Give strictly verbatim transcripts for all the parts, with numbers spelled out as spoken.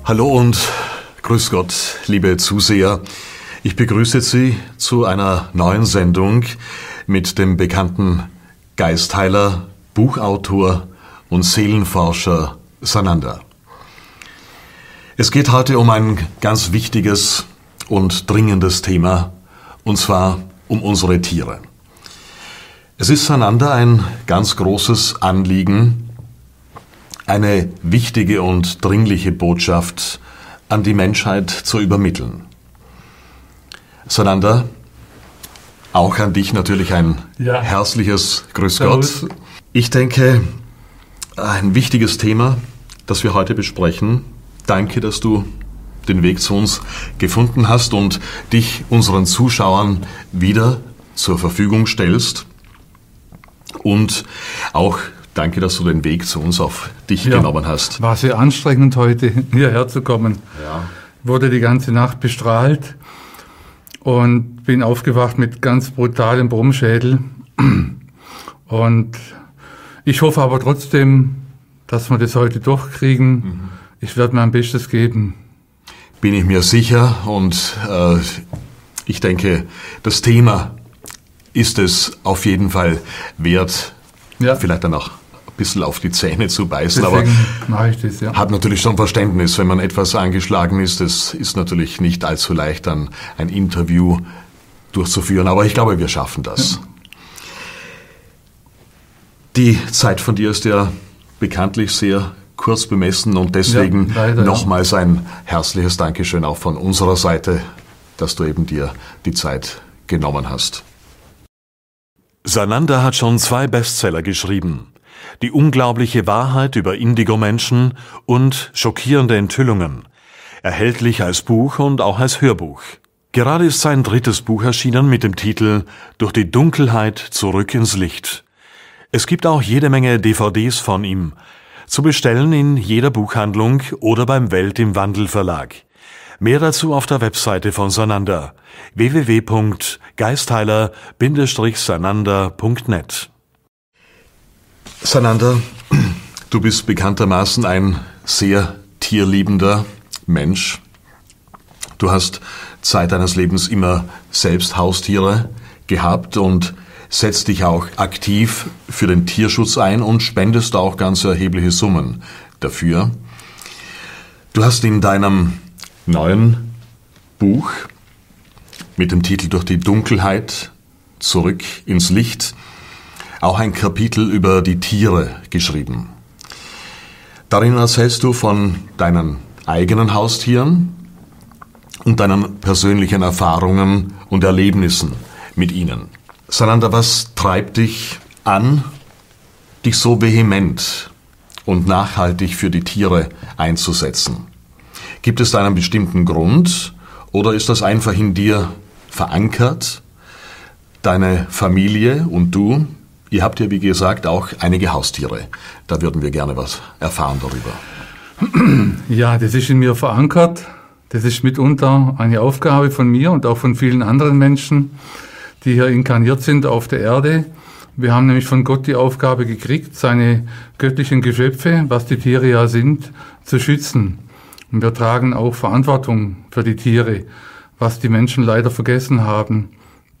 Hallo und grüß Gott, liebe Zuseher. Ich begrüße Sie zu einer neuen Sendung mit dem bekannten Geistheiler, Buchautor und Seelenforscher Sananda. Es geht heute um ein ganz wichtiges und dringendes Thema, und zwar um unsere Tiere. Es ist Sananda ein ganz großes Anliegen, eine wichtige und dringliche Botschaft an die Menschheit zu übermitteln. Sananda, auch an dich natürlich ein ja. herzliches Grüß Gott. Ich denke, ein wichtiges Thema, das wir heute besprechen. Danke, dass du den Weg zu uns gefunden hast und dich unseren Zuschauern wieder zur Verfügung stellst. Und auch danke, dass du den Weg zu uns auf dich ja, genommen hast. War sehr anstrengend, heute hierher zu kommen. Ja. Wurde die ganze Nacht bestrahlt und bin aufgewacht mit ganz brutalem Brummschädel. Und ich hoffe aber trotzdem, dass wir das heute durchkriegen. Mhm. Ich werde mein Bestes geben. Bin ich mir sicher, und äh, ich denke, das Thema ist es auf jeden Fall wert, ja. vielleicht dann auch ein bisschen auf die Zähne zu beißen. Deswegen aber mache ich das, ja. Hat natürlich schon Verständnis, wenn man etwas angeschlagen ist. Es ist natürlich nicht allzu leicht, dann ein Interview durchzuführen, aber ich glaube, wir schaffen das. Ja. Die Zeit von dir ist ja bekanntlich sehr kurz bemessen, und deswegen ja, leider, nochmals ein herzliches Dankeschön auch von unserer Seite, dass du eben dir die Zeit genommen hast. Sananda hat schon zwei Bestseller geschrieben: Die unglaubliche Wahrheit über Indigo-Menschen und Schockierende Enthüllungen, erhältlich als Buch und auch als Hörbuch. Gerade ist sein drittes Buch erschienen mit dem Titel Durch die Dunkelheit zurück ins Licht. Es gibt auch jede Menge D V Ds von ihm, zu bestellen in jeder Buchhandlung oder beim Welt im Wandel Verlag. Mehr dazu auf der Webseite von Sananda, w w w punkt geistheiler Bindestrich sananda punkt net. Sananda, du bist bekanntermaßen ein sehr tierliebender Mensch. Du hast Zeit deines Lebens immer selbst Haustiere gehabt und setzt dich auch aktiv für den Tierschutz ein und spendest auch ganz erhebliche Summen dafür. Du hast in deinem neuen Buch mit dem Titel Durch die Dunkelheit zurück ins Licht auch ein Kapitel über die Tiere geschrieben. Darin erzählst du von deinen eigenen Haustieren und deinen persönlichen Erfahrungen und Erlebnissen mit ihnen. Sananda, was treibt dich an, dich so vehement und nachhaltig für die Tiere einzusetzen? Gibt es da einen bestimmten Grund oder ist das einfach in dir verankert? Deine Familie und du, ihr habt ja wie gesagt auch einige Haustiere. Da würden wir gerne was erfahren darüber. Ja, das ist in mir verankert. Das ist mitunter eine Aufgabe von mir und auch von vielen anderen Menschen, die hier inkarniert sind auf der Erde. Wir haben nämlich von Gott die Aufgabe gekriegt, seine göttlichen Geschöpfe, was die Tiere ja sind, zu schützen. Und wir tragen auch Verantwortung für die Tiere, was die Menschen leider vergessen haben.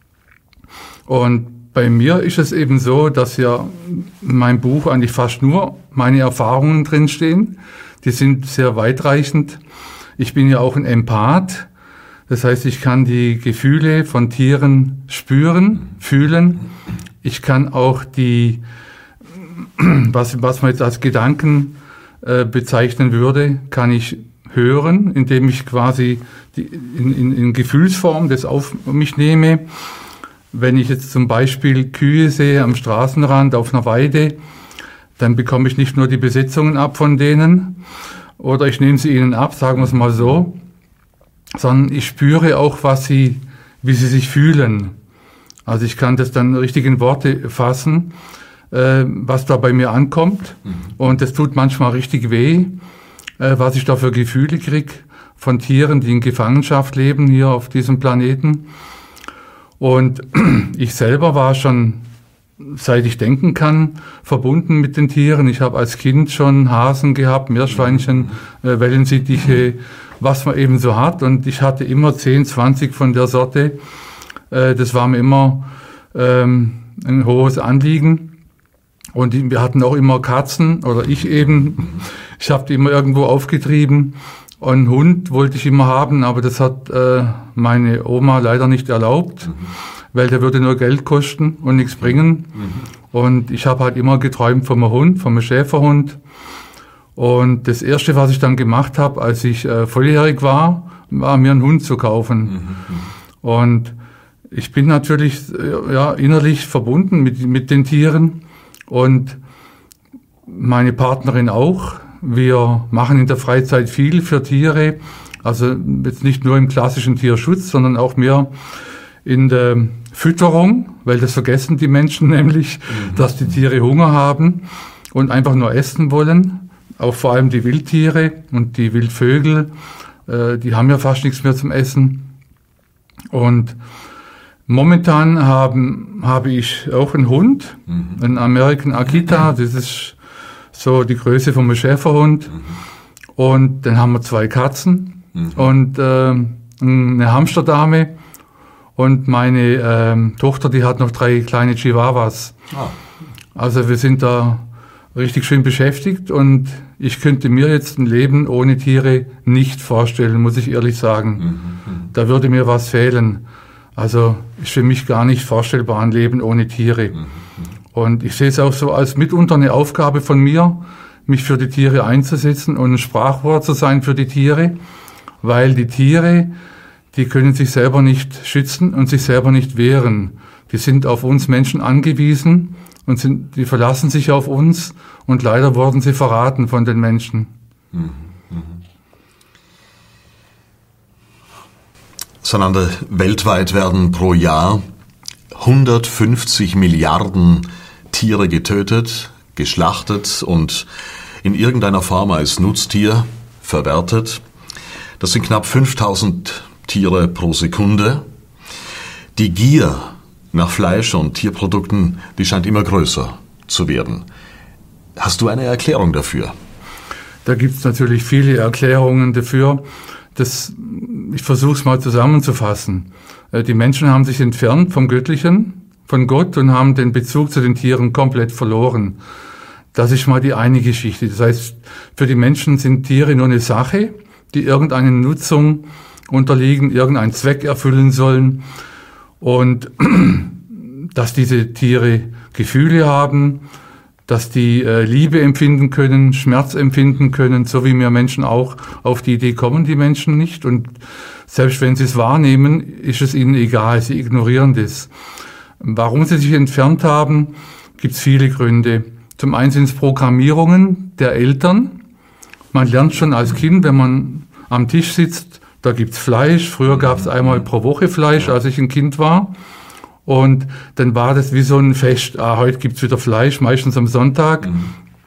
Und bei mir ist es eben so, dass ja in meinem Buch eigentlich fast nur meine Erfahrungen drinstehen. Die sind sehr weitreichend. Ich bin ja auch ein Empath. Das heißt, ich kann die Gefühle von Tieren spüren, fühlen. Ich kann auch die, was, was man jetzt als Gedanken äh, bezeichnen würde, kann ich hören, indem ich quasi die, in, in, in Gefühlsform das auf mich nehme. Wenn ich jetzt zum Beispiel Kühe sehe am Straßenrand auf einer Weide, dann bekomme ich nicht nur die Besetzungen ab von denen, oder ich nehme sie ihnen ab, sagen wir es mal so, sondern ich spüre auch, was sie, wie sie sich fühlen. Also ich kann das dann richtig in Worte fassen, äh, was da bei mir ankommt. Mhm. Und das tut manchmal richtig weh, äh, was ich da für Gefühle kriege von Tieren, die in Gefangenschaft leben hier auf diesem Planeten. Und ich selber war schon seit ich denken kann, verbunden mit den Tieren. Ich habe als Kind schon Hasen gehabt, Meerschweinchen, äh, Wellensittiche, was man eben so hat. Und ich hatte immer zehn, zwanzig von der Sorte. Äh, das war mir immer ähm, ein hohes Anliegen. Und wir hatten auch immer Katzen, oder ich eben. Ich habe die immer irgendwo aufgetrieben. Und einen Hund wollte ich immer haben, aber das hat äh, meine Oma leider nicht erlaubt, mhm. weil der würde nur Geld kosten und nichts bringen. Mhm. Und ich habe halt immer geträumt vom Hund, vom Schäferhund. Und das Erste, was ich dann gemacht habe, als ich äh, volljährig war, war mir einen Hund zu kaufen. Mhm. Und ich bin natürlich äh, ja, innerlich verbunden mit, mit den Tieren und meine Partnerin auch. Wir machen in der Freizeit viel für Tiere, also jetzt nicht nur im klassischen Tierschutz, sondern auch mehr in der Fütterung, weil das vergessen die Menschen nämlich, mhm. dass die Tiere Hunger haben und einfach nur essen wollen. Auch vor allem die Wildtiere und die Wildvögel, äh, die haben ja fast nichts mehr zum Essen. Und momentan haben, habe ich auch einen Hund, mhm. einen American Akita, das ist so die Größe vom Schäferhund. Mhm. Und dann haben wir zwei Katzen mhm. und äh, eine Hamsterdame. Und meine äh, Tochter, die hat noch drei kleine Chihuahuas. Ah. Also wir sind da richtig schön beschäftigt. Und ich könnte mir jetzt ein Leben ohne Tiere nicht vorstellen, muss ich ehrlich sagen. Mhm. Da würde mir was fehlen. Also ist für mich gar nicht vorstellbar, ein Leben ohne Tiere. Mhm. Und ich sehe es auch so als mitunter eine Aufgabe von mir, mich für die Tiere einzusetzen und ein Sprachrohr zu sein für die Tiere, weil die Tiere, die können sich selber nicht schützen und sich selber nicht wehren. Die sind auf uns Menschen angewiesen und sind, die verlassen sich auf uns und leider wurden sie verraten von den Menschen. Mhm. Sananda, weltweit werden pro Jahr hundertfünfzig Milliarden Tiere getötet, geschlachtet und in irgendeiner Form als Nutztier verwertet. Das sind knapp fünftausend Tiere pro Sekunde. Die Gier nach Fleisch und Tierprodukten, die scheint immer größer zu werden. Hast du eine Erklärung dafür? Da gibt es natürlich viele Erklärungen dafür. Das, ich versuche es mal zusammenzufassen. Die Menschen haben sich entfernt vom Göttlichen, von Gott und haben den Bezug zu den Tieren komplett verloren. Das ist mal die eine Geschichte. Das heißt, für die Menschen sind Tiere nur eine Sache, die irgendeine Nutzung unterliegen, irgendeinen Zweck erfüllen sollen. Und dass diese Tiere Gefühle haben, dass die äh, Liebe empfinden können, Schmerz empfinden können, so wie wir Menschen auch. Auf die Idee kommen die Menschen nicht. Und selbst wenn sie es wahrnehmen, ist es ihnen egal, sie ignorieren das. Warum sie sich entfernt haben, gibt es viele Gründe. Zum einen sind es Programmierungen der Eltern. Man lernt schon als Kind, wenn man am Tisch sitzt, da gibt's Fleisch. Früher gab es einmal pro Woche Fleisch, als ich ein Kind war. Und dann war das wie so ein Fest. Ah, heute gibt's wieder Fleisch, meistens am Sonntag. Mhm.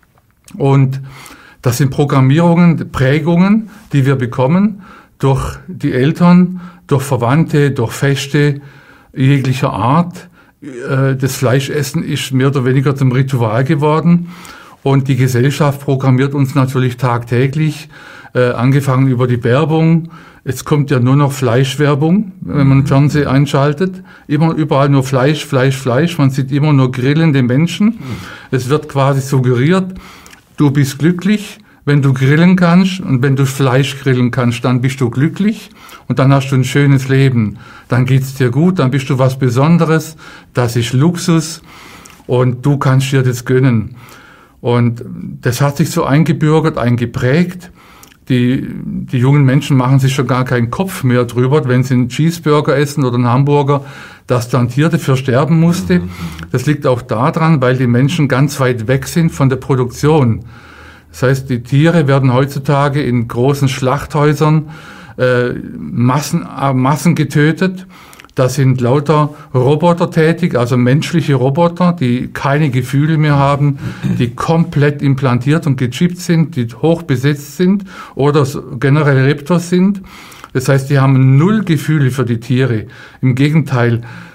Und das sind Programmierungen, Prägungen, die wir bekommen durch die Eltern, durch Verwandte, durch Feste jeglicher Art. Das Fleischessen ist mehr oder weniger zum Ritual geworden. Und die Gesellschaft programmiert uns natürlich tagtäglich, äh, angefangen über die Werbung. Es kommt ja nur noch Fleischwerbung, wenn man Fernsehen einschaltet. Immer überall nur Fleisch, Fleisch, Fleisch. Man sieht immer nur grillende Menschen. Es wird quasi suggeriert, du bist glücklich, wenn du grillen kannst. Und wenn du Fleisch grillen kannst, dann bist du glücklich. Und dann hast du ein schönes Leben. Dann geht's dir gut, dann bist du was Besonderes. Das ist Luxus. Und du kannst dir das gönnen. Und das hat sich so eingebürgert, eingeprägt. Die, die jungen Menschen machen sich schon gar keinen Kopf mehr drüber, wenn sie einen Cheeseburger essen oder einen Hamburger, dass da ein Tier dafür sterben musste. Das liegt auch daran, weil die Menschen ganz weit weg sind von der Produktion. Das heißt, die Tiere werden heutzutage in großen Schlachthäusern äh, Massen, äh, Massen getötet. Da sind lauter Roboter tätig, also menschliche Roboter, die keine Gefühle mehr haben, die komplett implantiert und gechippt sind, die hoch besetzt sind oder generell Reptos sind. Das heißt, die haben null Gefühle für die Tiere. Im Gegenteil,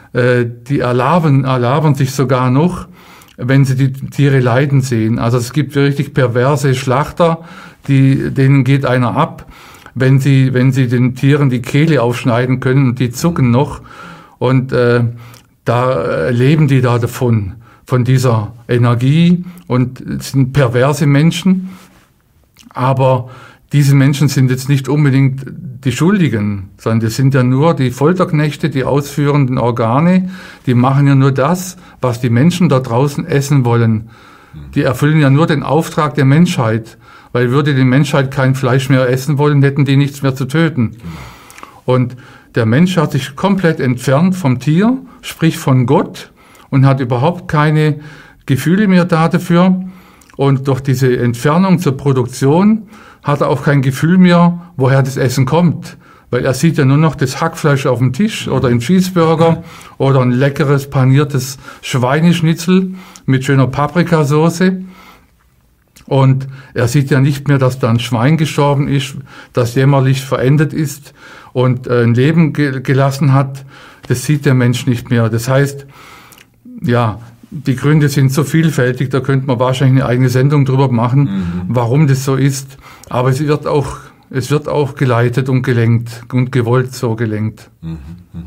äh, die erlauben, erlauben sich sogar noch, wenn sie die Tiere leiden sehen. Also es gibt richtig perverse Schlachter, die, denen geht einer ab, wenn sie, wenn sie den Tieren die Kehle aufschneiden können und die zucken noch. Und äh, da leben die da davon, von dieser Energie und sind perverse Menschen. Aber diese Menschen sind jetzt nicht unbedingt die Schuldigen, sondern das sind ja nur die Folterknechte, die ausführenden Organe, die machen ja nur das, was die Menschen da draußen essen wollen. Die erfüllen ja nur den Auftrag der Menschheit, weil würde die Menschheit kein Fleisch mehr essen wollen, hätten die nichts mehr zu töten. Und der Mensch hat sich komplett entfernt vom Tier, sprich von Gott, und hat überhaupt keine Gefühle mehr da dafür. Und durch diese Entfernung zur Produktion hat er auch kein Gefühl mehr, woher das Essen kommt. Weil er sieht ja nur noch das Hackfleisch auf dem Tisch oder im Cheeseburger oder ein leckeres paniertes Schweineschnitzel mit schöner Paprikasauce. Und er sieht ja nicht mehr, dass da ein Schwein gestorben ist, das jämmerlich verendet ist und ein Leben ge- gelassen hat. Das sieht der Mensch nicht mehr. Das heißt, ja, die Gründe sind so vielfältig, da könnte man wahrscheinlich eine eigene Sendung drüber machen, mhm. warum das so ist. Aber es wird auch, es wird auch geleitet und gelenkt und gewollt so gelenkt. Mhm.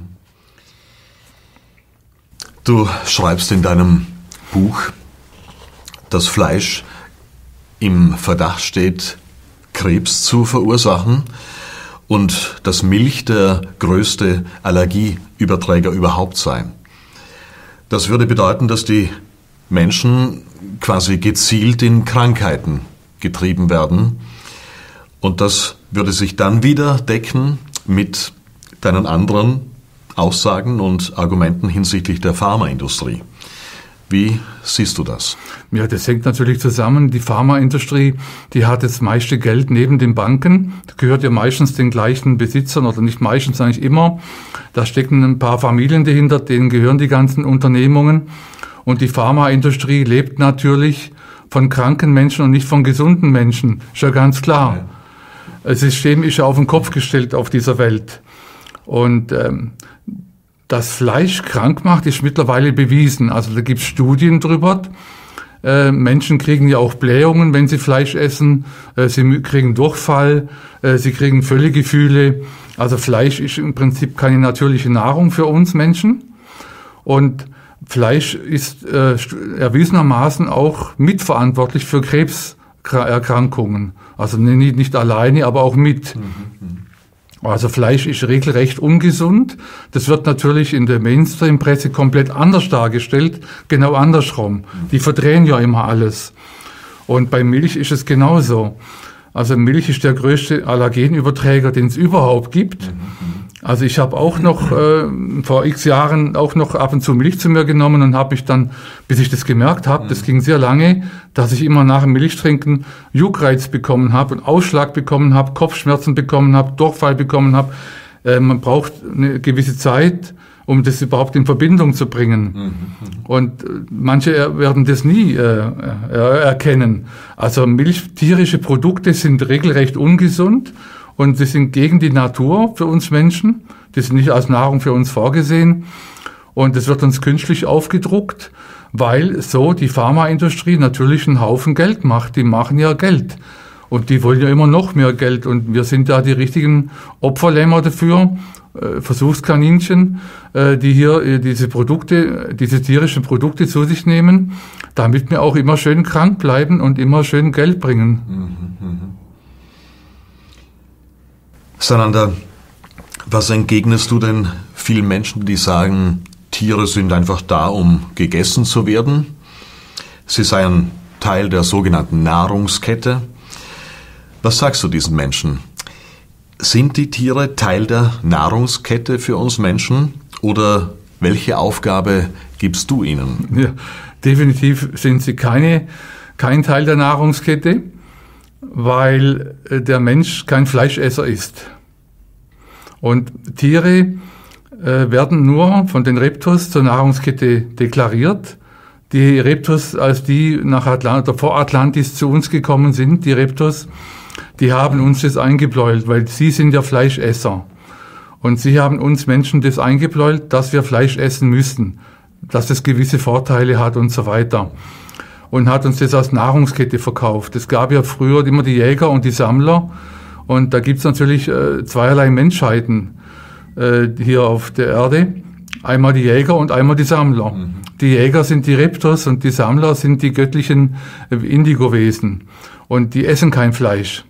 Du schreibst in deinem Buch, dass Fleisch im Verdacht steht, Krebs zu verursachen und dass Milch der größte Allergieüberträger überhaupt sei. Das würde bedeuten, dass die Menschen quasi gezielt in Krankheiten getrieben werden. Und das würde sich dann wieder decken mit deinen anderen Aussagen und Argumenten hinsichtlich der Pharmaindustrie. Wie siehst du das? Ja, das hängt natürlich zusammen. Die Pharmaindustrie, die hat das meiste Geld neben den Banken. Das gehört ja meistens den gleichen Besitzern oder nicht meistens, eigentlich immer. Da stecken ein paar Familien dahinter, denen gehören die ganzen Unternehmungen. Und die Pharmaindustrie lebt natürlich von kranken Menschen und nicht von gesunden Menschen. Ist ja ganz klar. Ja. Das System ist ja auf den Kopf gestellt auf dieser Welt. Und ähm, dass Fleisch krank macht, ist mittlerweile bewiesen. Also da gibt es Studien drüber. Äh, Menschen kriegen ja auch Blähungen, wenn sie Fleisch essen. Äh, sie kriegen Durchfall, äh, sie kriegen Völlegefühle. Also Fleisch ist im Prinzip keine natürliche Nahrung für uns Menschen. Und Fleisch ist äh, erwiesenermaßen auch mitverantwortlich für Krebserkrankungen. Also nicht, nicht alleine, aber auch mit. Mhm. Also Fleisch ist regelrecht ungesund. Das wird natürlich in der Mainstream-Presse komplett anders dargestellt, genau andersrum. Die verdrehen ja immer alles. Und bei Milch ist es genauso. Also Milch ist der größte Allergenüberträger, den es überhaupt gibt. Also ich habe auch noch äh, vor x Jahren auch noch ab und zu Milch zu mir genommen und habe mich dann, bis ich das gemerkt habe, das ging sehr lange, dass ich immer nach dem Milchtrinken Juckreiz bekommen habe und Ausschlag bekommen habe, Kopfschmerzen bekommen habe, Durchfall bekommen habe. Äh, man braucht eine gewisse Zeit, um das überhaupt in Verbindung zu bringen. Mhm. Und äh, manche werden das nie äh, äh, erkennen. Also Milch, tierische Produkte sind regelrecht ungesund. Und sie sind gegen die Natur für uns Menschen. Die sind nicht als Nahrung für uns vorgesehen. Und es wird uns künstlich aufgedruckt, weil so die Pharmaindustrie natürlich einen Haufen Geld macht. Die machen ja Geld. Und die wollen ja immer noch mehr Geld. Und wir sind da die richtigen Opferlämmer dafür, äh, Versuchskaninchen, äh, die hier äh, diese Produkte, diese tierischen Produkte zu sich nehmen, damit wir auch immer schön krank bleiben und immer schön Geld bringen. Mhm, mh. Sananda, was entgegnest du denn vielen Menschen, die sagen, Tiere sind einfach da, um gegessen zu werden? Sie seien Teil der sogenannten Nahrungskette. Was sagst du diesen Menschen? Sind die Tiere Teil der Nahrungskette für uns Menschen oder welche Aufgabe gibst du ihnen? Ja, definitiv sind sie keine, kein Teil der Nahrungskette, weil der Mensch kein Fleischesser ist. Und Tiere äh, werden nur von den Reptus zur Nahrungskette deklariert. Die Reptus, als die nach Atlant- vor Atlantis zu uns gekommen sind, die Reptus, die haben uns das eingebläut, weil sie sind ja Fleischesser. Und sie haben uns Menschen das eingebläut, dass wir Fleisch essen müssten, dass es gewisse Vorteile hat und so weiter. Und hat uns das als Nahrungskette verkauft. Es gab ja früher immer die Jäger und die Sammler. Und da gibt's natürlich äh, zweierlei Menschheiten äh, hier auf der Erde. Einmal die Jäger und einmal die Sammler. Mhm. Die Jäger sind die Reptos und die Sammler sind die göttlichen äh, Indigowesen. Und die essen kein Fleisch.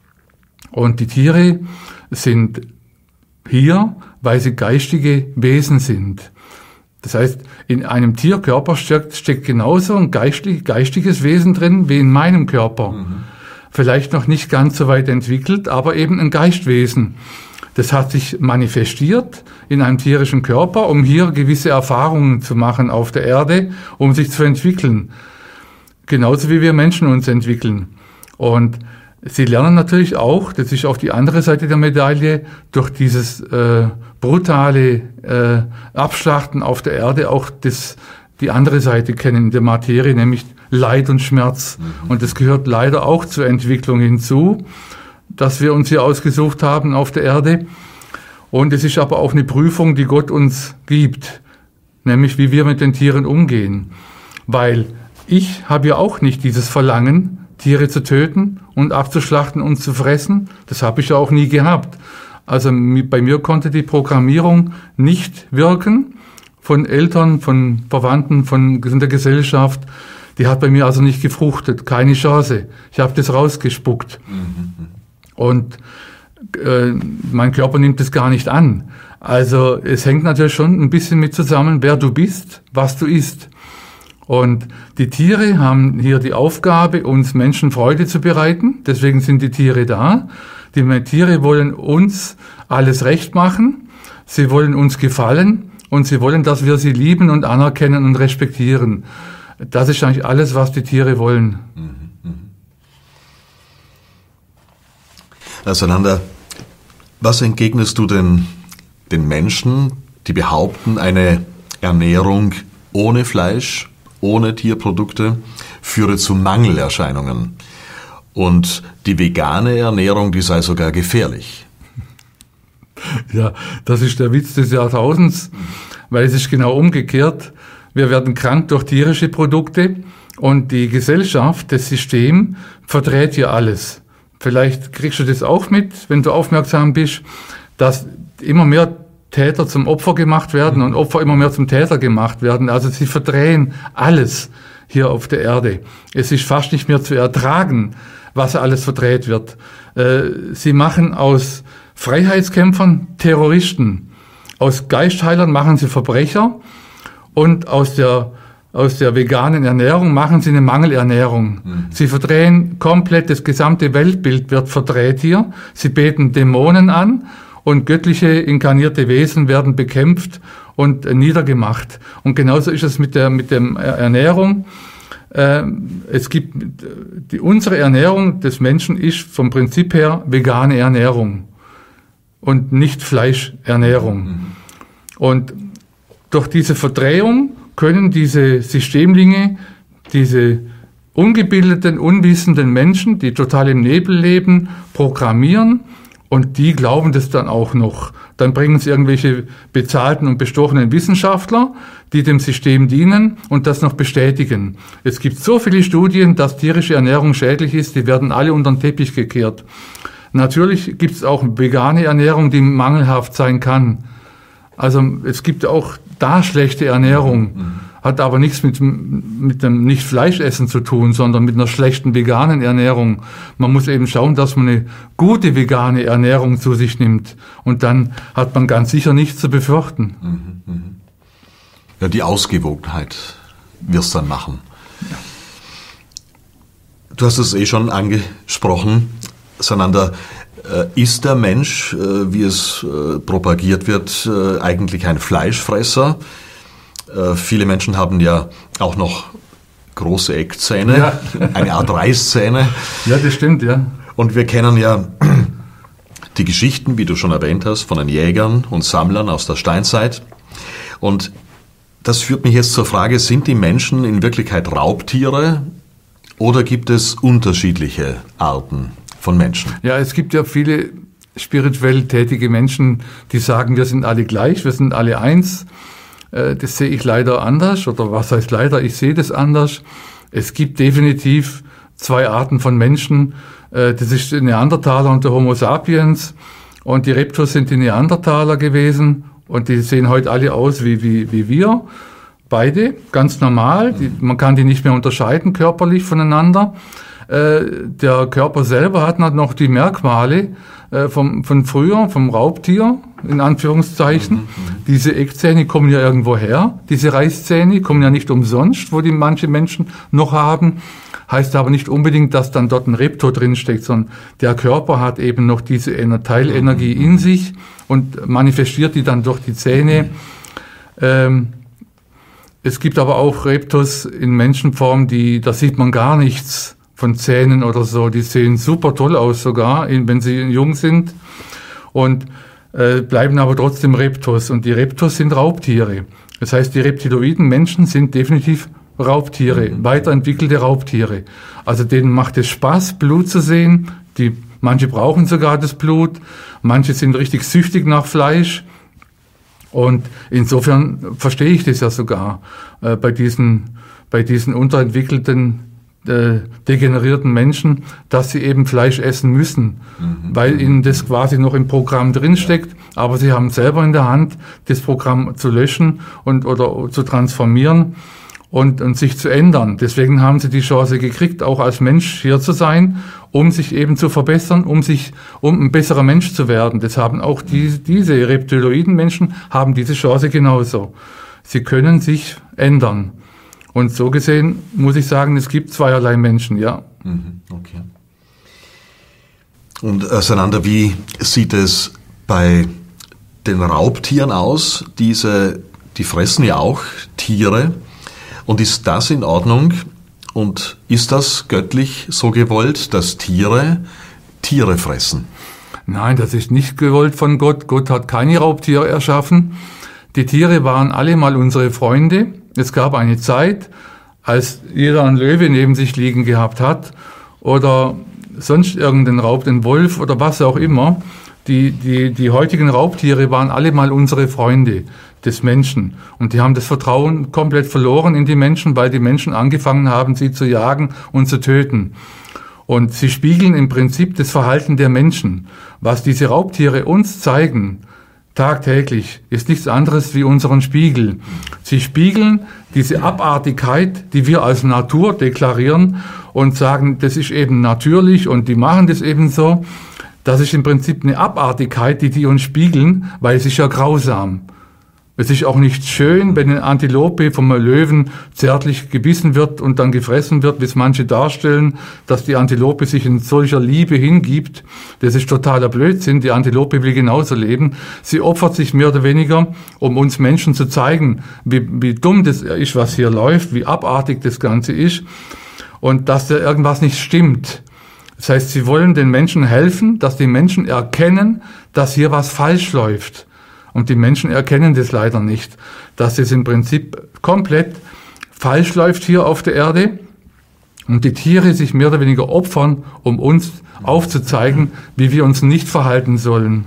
Und die Tiere sind hier, weil sie geistige Wesen sind. Das heißt, in einem Tierkörper steckt, steckt genauso ein geistig, geistiges Wesen drin wie in meinem Körper. Mhm. Vielleicht noch nicht ganz so weit entwickelt, aber eben ein Geistwesen. Das hat sich manifestiert in einem tierischen Körper, um hier gewisse Erfahrungen zu machen auf der Erde, um sich zu entwickeln. Genauso wie wir Menschen uns entwickeln. Und sie lernen natürlich auch, das ist auf die andere Seite der Medaille, durch dieses äh, brutale äh, Abschlachten auf der Erde auch das, die andere Seite kennen der Materie, nämlich Leid und Schmerz. Mhm. Und das gehört leider auch zur Entwicklung hinzu, dass wir uns hier ausgesucht haben auf der Erde. Und es ist aber auch eine Prüfung, die Gott uns gibt, nämlich wie wir mit den Tieren umgehen. Weil ich habe ja auch nicht dieses Verlangen, Tiere zu töten und abzuschlachten und zu fressen. Das habe ich ja auch nie gehabt. Also bei mir konnte die Programmierung nicht wirken von Eltern, von Verwandten, von der Gesellschaft. Die hat bei mir also nicht gefruchtet, keine Chance. Ich habe das rausgespuckt. Mhm. Und äh, mein Körper nimmt das gar nicht an. Also es hängt natürlich schon ein bisschen mit zusammen, wer du bist, was du isst. Und die Tiere haben hier die Aufgabe, uns Menschen Freude zu bereiten. Deswegen sind die Tiere da. Die Tiere wollen uns alles recht machen. Sie wollen uns gefallen. Und sie wollen, dass wir sie lieben und anerkennen und respektieren. Das ist eigentlich alles, was die Tiere wollen. Herr Sanander, was entgegnest du denn den Menschen, die behaupten, eine Ernährung ohne Fleisch, ohne Tierprodukte führe zu Mangelerscheinungen und die vegane Ernährung, die sei sogar gefährlich? Ja, das ist der Witz des Jahrtausends, weil es ist genau umgekehrt. Wir werden krank durch tierische Produkte und die Gesellschaft, das System verdreht hier alles. Vielleicht kriegst du das auch mit, wenn du aufmerksam bist, dass immer mehr Täter zum Opfer gemacht werden und Opfer immer mehr zum Täter gemacht werden. Also sie verdrehen alles hier auf der Erde. Es ist fast nicht mehr zu ertragen, was alles verdreht wird. Sie machen aus Freiheitskämpfern Terroristen, aus Geistheilern machen sie Verbrecher und aus der Aus der veganen Ernährung machen sie eine Mangelernährung. Mhm. Sie verdrehen komplett, das gesamte Weltbild wird verdreht hier. Sie beten Dämonen an und göttliche inkarnierte Wesen werden bekämpft und äh, niedergemacht. Und genauso ist es mit der mit der Ernährung. Äh, es gibt die unsere Ernährung des Menschen ist vom Prinzip her vegane Ernährung und nicht Fleischernährung. Mhm. Und durch diese Verdrehung können diese Systemlinge, diese ungebildeten, unwissenden Menschen, die total im Nebel leben, programmieren und die glauben das dann auch noch. Dann bringen sie irgendwelche bezahlten und bestochenen Wissenschaftler, die dem System dienen und das noch bestätigen. Es gibt so viele Studien, dass tierische Ernährung schädlich ist, die werden alle unter den Teppich gekehrt. Natürlich gibt es auch vegane Ernährung, die mangelhaft sein kann. Also es gibt auch da schlechte Ernährung, mhm. hat aber nichts mit, mit dem Nicht-Fleischessen zu tun, sondern mit einer schlechten veganen Ernährung. Man muss eben schauen, dass man eine gute vegane Ernährung zu sich nimmt und dann hat man ganz sicher nichts zu befürchten. Mhm. Ja, die Ausgewogenheit wird es dann machen. Ja. Du hast es eh schon angesprochen, Sanander. Ist der Mensch, wie es propagiert wird, eigentlich ein Fleischfresser? Viele Menschen haben ja auch noch große Eckzähne, ja. Eine Art Reißzähne. Ja, das stimmt, ja. Und wir kennen ja die Geschichten, wie du schon erwähnt hast, von den Jägern und Sammlern aus der Steinzeit. Und das führt mich jetzt zur Frage, sind die Menschen in Wirklichkeit Raubtiere oder gibt es unterschiedliche Arten von Menschen? Ja, es gibt ja viele spirituell tätige Menschen, die sagen, wir sind alle gleich, wir sind alle eins. Äh, das sehe ich leider anders, oder was heißt leider, ich sehe das anders. Es gibt definitiv zwei Arten von Menschen. Äh, das ist der Neandertaler und der Homo sapiens. Und die Reptos sind die Neandertaler gewesen. Und die sehen heute alle aus wie, wie, wie wir. Beide, ganz normal. Die, man kann die nicht mehr unterscheiden körperlich voneinander. Äh, der Körper selber hat noch die Merkmale äh, vom, von früher, vom Raubtier, in Anführungszeichen. Mhm. Diese Eckzähne kommen ja irgendwo her. Diese Reißzähne kommen ja nicht umsonst, wo die manche Menschen noch haben. Heißt aber nicht unbedingt, dass dann dort ein Repto drinsteckt, sondern der Körper hat eben noch diese Teilenergie in sich und manifestiert die dann durch die Zähne. Ähm, es gibt aber auch Reptos in Menschenform, die, da sieht man gar nichts von Zähnen oder so. Die sehen super toll aus sogar, wenn sie jung sind und äh, bleiben aber trotzdem Reptos. Und die Reptos sind Raubtiere. Das heißt, die reptiloiden Menschen sind definitiv Raubtiere, mhm. weiterentwickelte Raubtiere. Also denen macht es Spaß, Blut zu sehen. Die, manche brauchen sogar das Blut. Manche sind richtig süchtig nach Fleisch. Und insofern verstehe ich das ja sogar äh, bei diesen, bei diesen unterentwickelten, äh, degenerierten Menschen, dass sie eben Fleisch essen müssen, mhm. weil ihnen das quasi noch im Programm drinsteckt. Aber sie haben selber in der Hand, das Programm zu löschen und oder zu transformieren. Und, und sich zu ändern. Deswegen haben sie die Chance gekriegt, auch als Mensch hier zu sein, um sich eben zu verbessern, um sich, um ein besserer Mensch zu werden. Das haben auch die, diese reptiloiden Menschen haben diese Chance genauso. Sie können sich ändern. Und so gesehen muss ich sagen, es gibt zweierlei Menschen, ja. Okay. Und auseinander, wie sieht es bei den Raubtieren aus? Diese, die fressen ja auch Tiere. Und ist das in Ordnung? Und ist das göttlich so gewollt, dass Tiere Tiere fressen? Nein, das ist nicht gewollt von Gott. Gott hat keine Raubtiere erschaffen. Die Tiere waren alle mal unsere Freunde. Es gab eine Zeit, als jeder einen Löwe neben sich liegen gehabt hat oder sonst irgendeinen Raub, den Wolf oder was auch immer. Die, die, die heutigen Raubtiere waren alle mal unsere Freunde des Menschen. Und die haben das Vertrauen komplett verloren in die Menschen, weil die Menschen angefangen haben, sie zu jagen und zu töten. Und sie spiegeln im Prinzip das Verhalten der Menschen. Was diese Raubtiere uns zeigen, tagtäglich, ist nichts anderes wie unseren Spiegel. Sie spiegeln diese Abartigkeit, die wir als Natur deklarieren und sagen, das ist eben natürlich und die machen das eben so. Das ist im Prinzip eine Abartigkeit, die die uns spiegeln, weil es ist ja grausam. Es ist auch nicht schön, wenn eine Antilope vom Löwen zärtlich gebissen wird und dann gefressen wird, wie es manche darstellen, dass die Antilope sich in solcher Liebe hingibt. Das ist totaler Blödsinn. Die Antilope will genauso leben. Sie opfert sich mehr oder weniger, um uns Menschen zu zeigen, wie, wie dumm das ist, was hier läuft, wie abartig das Ganze ist und dass da irgendwas nicht stimmt. Das heißt, sie wollen den Menschen helfen, dass die Menschen erkennen, dass hier was falsch läuft. Und die Menschen erkennen das leider nicht, dass es im Prinzip komplett falsch läuft hier auf der Erde und die Tiere sich mehr oder weniger opfern, um uns aufzuzeigen, wie wir uns nicht verhalten sollen.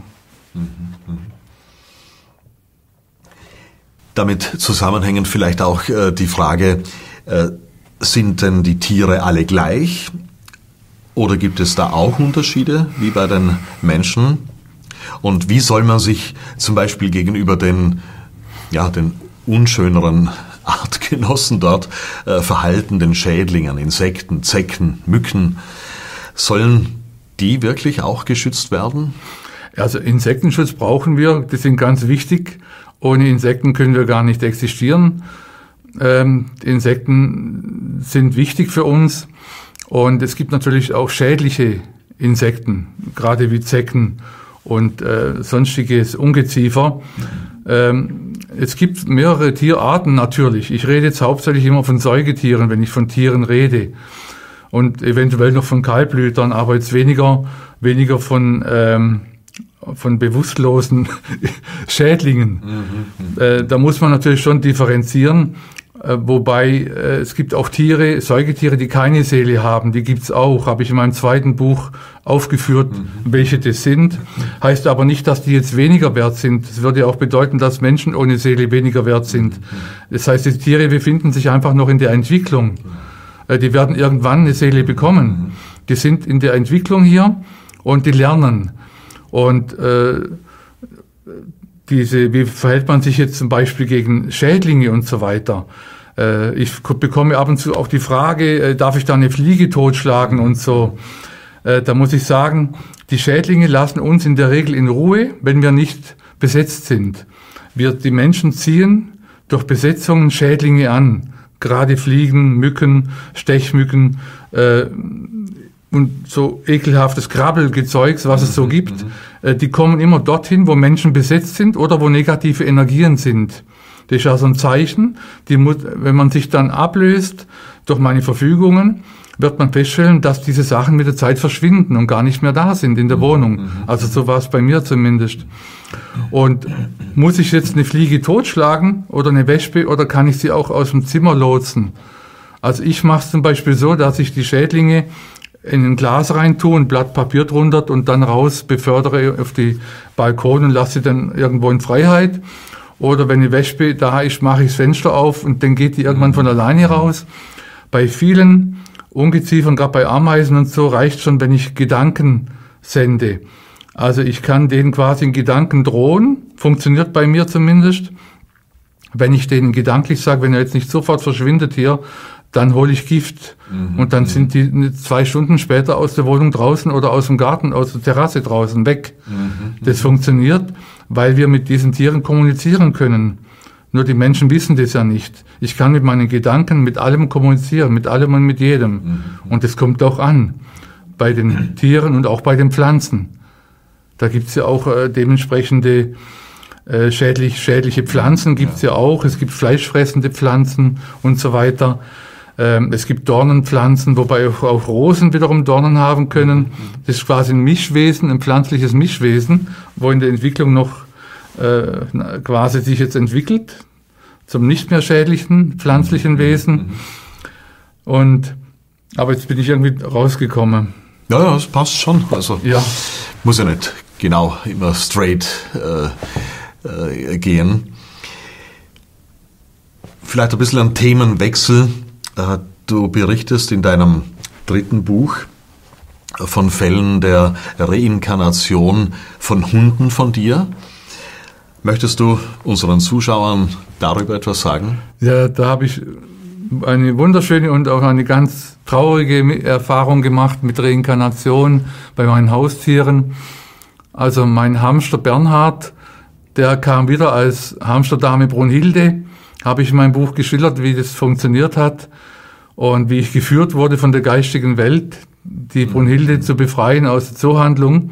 Damit zusammenhängend vielleicht auch äh, die Frage, äh, sind denn die Tiere alle gleich? Oder gibt es da auch Unterschiede, wie bei den Menschen? Und wie soll man sich zum Beispiel gegenüber den, ja, den unschöneren Artgenossen dort äh, verhalten, den Schädlingen, Insekten, Zecken, Mücken? Sollen die wirklich auch geschützt werden? Also Insektenschutz brauchen wir, die sind ganz wichtig. Ohne Insekten können wir gar nicht existieren. Ähm, die Insekten sind wichtig für uns. Und es gibt natürlich auch schädliche Insekten, gerade wie Zecken und äh, sonstiges Ungeziefer. Ähm, es gibt mehrere Tierarten natürlich. Ich rede jetzt hauptsächlich immer von Säugetieren, wenn ich von Tieren rede. Und eventuell noch von Kaltblütern, aber jetzt weniger, weniger von, ähm, von bewusstlosen Schädlingen. Mhm. Äh, da muss man natürlich schon differenzieren. Äh, wobei äh, es gibt auch Tiere, Säugetiere, die keine Seele haben. Die gibt's auch. Habe ich in meinem zweiten Buch aufgeführt, mhm. welche das sind. Heißt aber nicht, dass die jetzt weniger wert sind. Das würde ja auch bedeuten, dass Menschen ohne Seele weniger wert sind. Das heißt, die Tiere befinden sich einfach noch in der Entwicklung. Äh, die werden irgendwann eine Seele bekommen. Die sind in der Entwicklung hier und die lernen. Und äh, diese, wie verhält man sich jetzt zum Beispiel gegen Schädlinge und so weiter? Äh, ich bekomme ab und zu auch die Frage, äh, darf ich da eine Fliege totschlagen und so? Äh, da muss ich sagen, die Schädlinge lassen uns in der Regel in Ruhe, wenn wir nicht besetzt sind. Wir, die Menschen ziehen durch Besetzungen Schädlinge an. Gerade Fliegen, Mücken, Stechmücken, äh, und so ekelhaftes Krabbelgezeugs, was es so gibt, äh, die kommen immer dorthin, wo Menschen besetzt sind oder wo negative Energien sind. Das ist ja so ein Zeichen, die muss, wenn man sich dann ablöst durch meine Verfügungen, wird man feststellen, dass diese Sachen mit der Zeit verschwinden und gar nicht mehr da sind in der Wohnung. Also so war es bei mir zumindest. Und muss ich jetzt eine Fliege totschlagen oder eine Wespe oder kann ich sie auch aus dem Zimmer lotsen? Also ich mache es zum Beispiel so, dass ich die Schädlinge in ein Glas rein tue, ein Blatt Papier drunter und dann raus befördere auf die Balkon und lasse sie dann irgendwo in Freiheit. Oder wenn eine Wespe da ist, mache ich das Fenster auf und dann geht die irgendwann von alleine raus. Bei vielen Ungeziefern, gerade bei Ameisen und so, reicht schon, wenn ich Gedanken sende. Also ich kann denen quasi in Gedanken drohen, funktioniert bei mir zumindest. Wenn ich denen gedanklich sage, wenn er jetzt nicht sofort verschwindet hier, dann hole ich Gift. Mhm. Und dann sind die zwei Stunden später aus der Wohnung draußen oder aus dem Garten, aus der Terrasse draußen weg. Mhm. Das funktioniert, weil wir mit diesen Tieren kommunizieren können. Nur die Menschen wissen das ja nicht. Ich kann mit meinen Gedanken mit allem kommunizieren, mit allem und mit jedem. Mhm. Und das kommt auch an. Bei den Tieren und auch bei den Pflanzen. Da gibt's ja auch äh, dementsprechende äh, schädlich, schädliche Pflanzen gibt's ja. ja auch. Es gibt fleischfressende Pflanzen und so weiter. Ähm, es gibt Dornenpflanzen, wobei auch, auch Rosen wiederum Dornen haben können. Das ist quasi ein Mischwesen, ein pflanzliches Mischwesen, wo in der Entwicklung noch äh, quasi sich jetzt entwickelt zum nicht mehr schädlichen pflanzlichen Wesen. Und aber jetzt bin ich irgendwie rausgekommen. Ja, ja, das passt schon. Also ja. Muss ja nicht genau immer straight äh, äh, gehen. Vielleicht ein bisschen ein Themenwechsel. Du berichtest in deinem dritten Buch von Fällen der Reinkarnation von Hunden von dir. Möchtest du unseren Zuschauern darüber etwas sagen? Ja, da habe ich eine wunderschöne und auch eine ganz traurige Erfahrung gemacht mit Reinkarnation bei meinen Haustieren. Also mein Hamster Bernhard, der kam wieder als Hamsterdame Brunhilde. Habe ich in meinem Buch geschildert, wie das funktioniert hat und wie ich geführt wurde von der geistigen Welt, die Brunhilde zu befreien aus der Zoohandlung.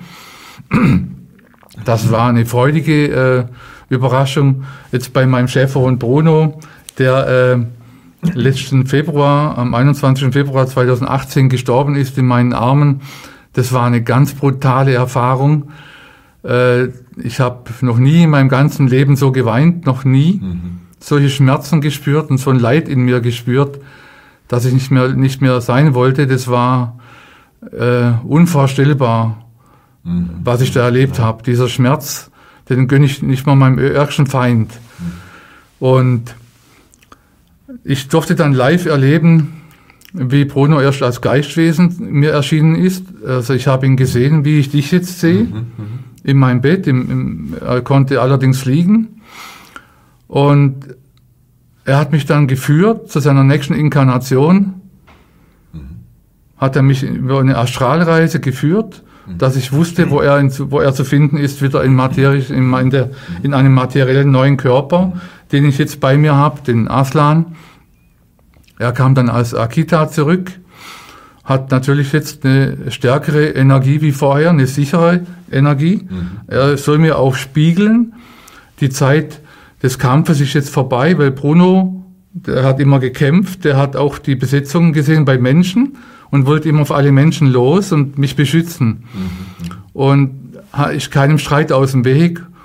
Das war eine freudige äh, Überraschung. Jetzt bei meinem Schäferhund Bruno, der äh, letzten Februar, am einundzwanzigsten Februar zweitausendachtzehn gestorben ist in meinen Armen. Das war eine ganz brutale Erfahrung. Äh, ich habe noch nie in meinem ganzen Leben so geweint, noch nie. Mhm. Solche Schmerzen gespürt und so ein Leid in mir gespürt, dass ich nicht mehr nicht mehr sein wollte. Das war äh, unvorstellbar, mhm. was ich da erlebt habe. Dieser Schmerz, den gönne ich nicht mal meinem ärgsten Feind. Mhm. Und ich durfte dann live erleben, wie Bruno erst als Geistwesen mir erschienen ist. Also ich habe ihn gesehen, wie ich dich jetzt sehe, mhm. in meinem Bett. Im, im, er konnte allerdings liegen. Und er hat mich dann geführt zu seiner nächsten Inkarnation, mhm. hat er mich über eine Astralreise geführt, mhm. dass ich wusste, wo er, in, wo er zu finden ist, wieder in, Materie, in, in, der, in einem materiellen neuen Körper, den ich jetzt bei mir habe, den Aslan. Er kam dann als Akita zurück, hat natürlich jetzt eine stärkere Energie wie vorher, eine sichere Energie. Mhm. Er soll mir auch spiegeln, die Zeit des Kampfes ist jetzt vorbei, weil Bruno, der hat immer gekämpft, der hat auch die Besetzungen gesehen bei Menschen und wollte immer auf alle Menschen los und mich beschützen. Mhm. Und ist keinem Streit aus dem Weg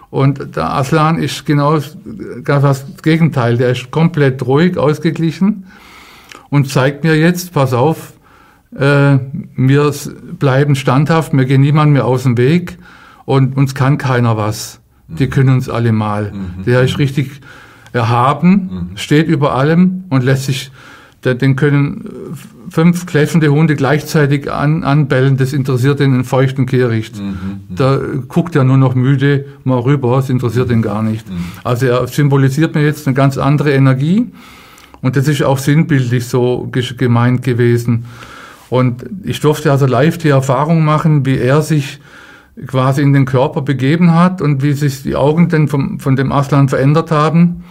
Und der Aslan ist genau das Gegenteil. Der ist komplett ruhig, ausgeglichen und zeigt mir jetzt, pass auf, äh, wir bleiben standhaft, wir gehen niemand mehr aus dem Weg und uns kann keiner was. Die können uns alle mal. Mhm. Der ist richtig erhaben, mhm. steht über allem und lässt sich, den können fünf kläffende Hunde gleichzeitig an, anbellen, das interessiert ihn in feuchten Kehricht. Mhm. Da guckt er nur noch müde mal rüber, das interessiert ihn gar nicht. Mhm. Also er symbolisiert mir jetzt eine ganz andere Energie und das ist auch sinnbildlich so gemeint gewesen. Und ich durfte also live die Erfahrung machen, wie er sich quasi in den Körper begeben hat und wie sich die Augen denn vom, von dem Aslan verändert haben.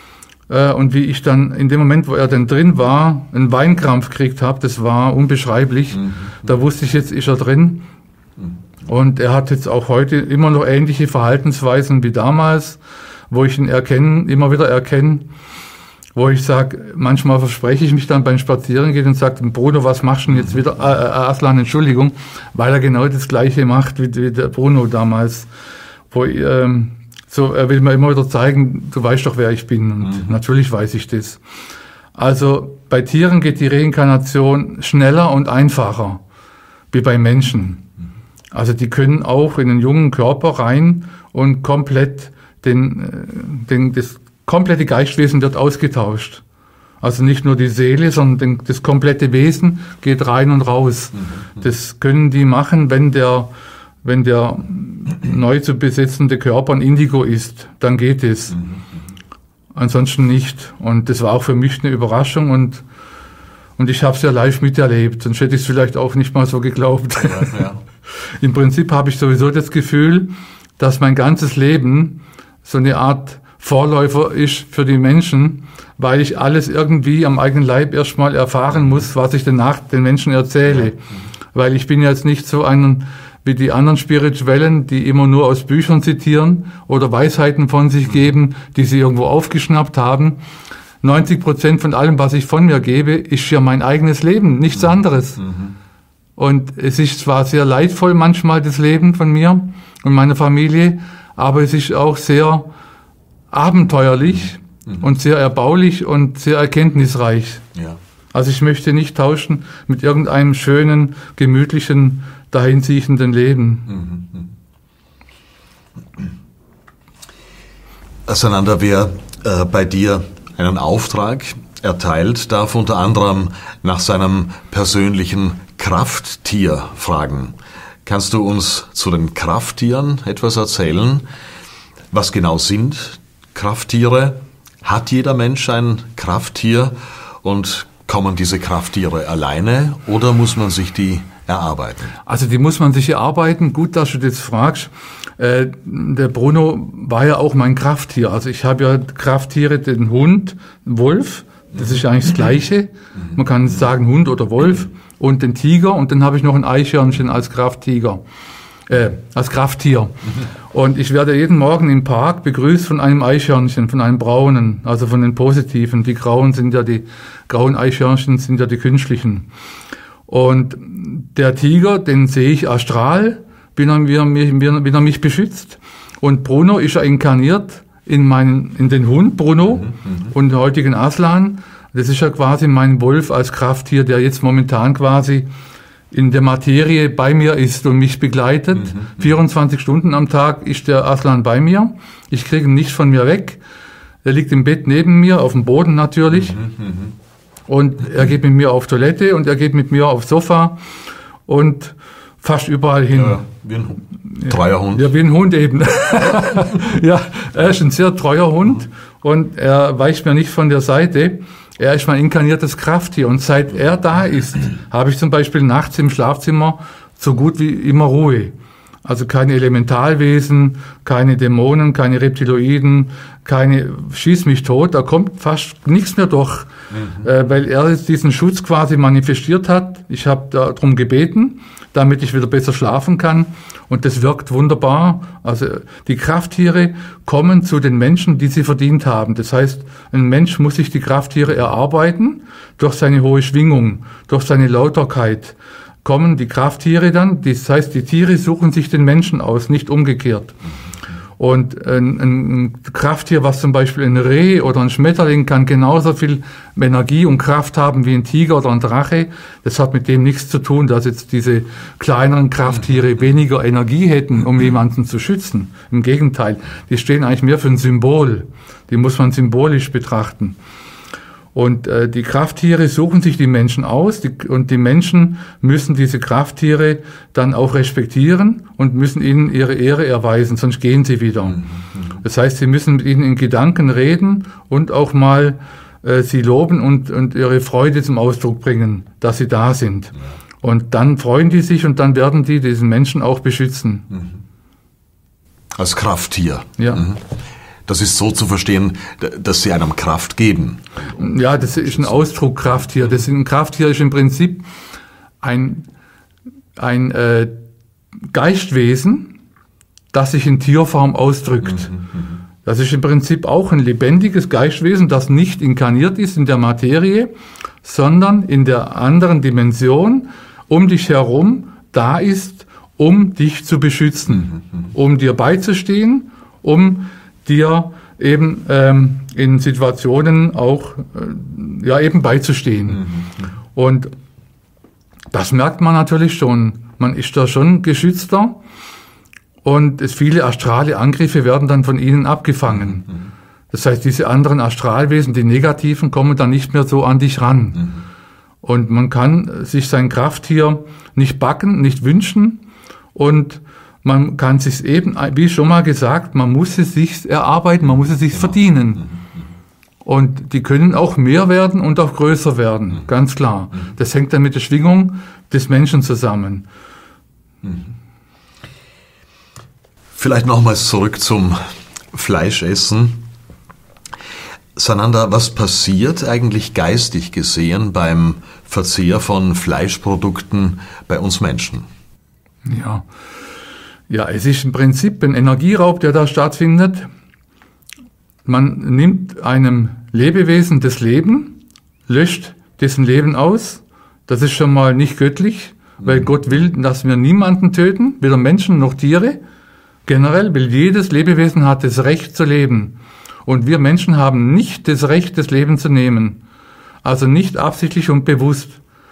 Und wie ich dann in dem Moment, wo er denn drin war, einen Weinkrampf gekriegt habe, das war unbeschreiblich. Mhm. Da wusste ich, jetzt ist er drin. Mhm. Und er hat jetzt auch heute immer noch ähnliche Verhaltensweisen wie damals, wo ich ihn erkennen, immer wieder erkenne, wo ich sage, manchmal verspreche ich mich dann beim Spazierengehen und sage, Bruno, was machst du denn jetzt wieder? Äh, äh, Aslan, Entschuldigung, weil er genau das Gleiche macht wie, wie der Bruno damals, wo ähm, so, er will mir immer wieder zeigen, du weißt doch, wer ich bin. Und mhm. natürlich weiß ich das. Also bei Tieren geht die Reinkarnation schneller und einfacher, wie bei Menschen. Also die können auch in einen jungen Körper rein und komplett den, den, das komplette Geistwesen wird ausgetauscht. Also nicht nur die Seele, sondern das komplette Wesen geht rein und raus. Mhm. Das können die machen, wenn der Wenn der neu zu besetzende Körper ein Indigo ist, dann geht es. Mhm. Ansonsten nicht. Und das war auch für mich eine Überraschung und, und ich habe es ja live miterlebt. Sonst hätte ich es vielleicht auch nicht mal so geglaubt. Ja, ja. Im Prinzip habe ich sowieso das Gefühl, dass mein ganzes Leben so eine Art Vorläufer ist für die Menschen, weil ich alles irgendwie am eigenen Leib erstmal erfahren muss, was ich danach den Menschen erzähle. Ja. Mhm. Weil ich bin jetzt nicht so ein wie die anderen Spirituellen, die immer nur aus Büchern zitieren oder Weisheiten von sich geben, die sie irgendwo aufgeschnappt haben. neunzig Prozent von allem, was ich von mir gebe, ist ja mein eigenes Leben, nichts anderes. Mhm. Und es ist zwar sehr leidvoll manchmal, das Leben von mir und meiner Familie, aber es ist auch sehr abenteuerlich mhm. und sehr erbaulich und sehr erkenntnisreich. Ja. Also ich möchte nicht tauschen mit irgendeinem schönen, gemütlichen, dahinsiechenden Leben. Sananda, wer äh, bei dir einen Auftrag erteilt, darf unter anderem nach seinem persönlichen Krafttier fragen. Kannst du uns zu den Krafttieren etwas erzählen? Was genau sind Krafttiere? Hat jeder Mensch ein Krafttier? Und kommen diese Krafttiere alleine oder muss man sich die erarbeiten? Also die muss man sich erarbeiten. Gut, dass du das fragst. Äh, der Bruno war ja auch mein Krafttier. Also ich habe ja Krafttiere, den Hund, den Wolf, das ist eigentlich das Gleiche. Man kann sagen Hund oder Wolf und den Tiger und dann habe ich noch ein Eichhörnchen als Krafttiger, äh, als Krafttier. Und ich werde jeden Morgen im Park begrüßt von einem Eichhörnchen, von einem braunen, also von den positiven. Die grauen sind ja die, grauen Eichhörnchen sind ja die künstlichen. Und der Tiger, den sehe ich astral, wie er, wie er, wie er mich beschützt. Und Bruno ist ja inkarniert in meinen, in den Hund Bruno mhm, und den heutigen Aslan. Das ist ja quasi mein Wolf als Krafttier, der jetzt momentan quasi in der Materie bei mir ist und mich begleitet. Mhm, vierundzwanzig Stunden am Tag ist der Aslan bei mir. Ich kriege ihn nicht von mir weg. Er liegt im Bett neben mir, auf dem Boden natürlich. Mhm, und er geht mit mir auf Toilette und er geht mit mir aufs Sofa und fast überall hin. Ja, wie ein treuer Hund. Ja, wie ein Hund eben. Ja, er ist ein sehr treuer Hund und er weicht mir nicht von der Seite. Er ist mein inkarniertes Krafttier und seit er da ist, habe ich zum Beispiel nachts im Schlafzimmer so gut wie immer Ruhe. Also keine Elementalwesen, keine Dämonen, keine Reptiloiden, keine schieß mich tot, da kommt fast nichts mehr durch, mhm. äh, weil er jetzt diesen Schutz quasi manifestiert hat. Ich habe darum gebeten, damit ich wieder besser schlafen kann und das wirkt wunderbar. Also die Krafttiere kommen zu den Menschen, die sie verdient haben. Das heißt, ein Mensch muss sich die Krafttiere erarbeiten durch seine hohe Schwingung, durch seine Lauterkeit. Kommen die Krafttiere dann, das heißt, die Tiere suchen sich den Menschen aus, nicht umgekehrt. Und ein, ein Krafttier, was zum Beispiel ein Reh oder ein Schmetterling, kann genauso viel Energie und Kraft haben wie ein Tiger oder ein Drache. Das hat mit dem nichts zu tun, dass jetzt diese kleineren Krafttiere weniger Energie hätten, um jemanden zu schützen. Im Gegenteil, die stehen eigentlich mehr für ein Symbol. Die muss man symbolisch betrachten. Und äh, die Krafttiere suchen sich die Menschen aus, die, und die Menschen müssen diese Krafttiere dann auch respektieren und müssen ihnen ihre Ehre erweisen, sonst gehen sie wieder. Mhm. Das heißt, sie müssen mit ihnen in Gedanken reden und auch mal äh, sie loben und, und ihre Freude zum Ausdruck bringen, dass sie da sind. Ja. Und dann freuen die sich und dann werden die diesen Menschen auch beschützen. Mhm. Als Krafttier. Ja. Mhm. Das ist so zu verstehen, dass sie einem Kraft geben. Ja, das ist ein Ausdruck Krafttier. Das ist ein Krafttier ist im Prinzip ein, ein äh, Geistwesen, das sich in Tierform ausdrückt. Das ist im Prinzip auch ein lebendiges Geistwesen, das nicht inkarniert ist in der Materie, sondern in der anderen Dimension um dich herum da ist, um dich zu beschützen, um dir beizustehen, um dir eben ähm, in Situationen auch äh, ja eben beizustehen. Mhm. Und das merkt man natürlich schon. Man ist da schon geschützter und es viele astrale Angriffe werden dann von ihnen abgefangen. Mhm. Das heißt, diese anderen Astralwesen, die negativen, kommen dann nicht mehr so an dich ran. Mhm. Und man kann sich sein Krafttier nicht backen, nicht wünschen und man kann sich eben, wie schon mal gesagt, man muss es sich erarbeiten, man muss es sich genau. verdienen. Und die können auch mehr werden und auch größer werden, ganz klar. Das hängt dann mit der Schwingung des Menschen zusammen. Vielleicht nochmals zurück zum Fleischessen. Sananda, was passiert eigentlich geistig gesehen beim Verzehr von Fleischprodukten bei uns Menschen? Ja. Ja, es ist im Prinzip ein Energieraub, der da stattfindet. Man nimmt einem Lebewesen das Leben, löscht dessen Leben aus. Das ist schon mal nicht göttlich, weil Gott will, dass wir niemanden töten, weder Menschen noch Tiere. Generell will jedes Lebewesen hat das Recht zu leben. Und wir Menschen haben nicht das Recht, das Leben zu nehmen. Also nicht absichtlich und bewusst.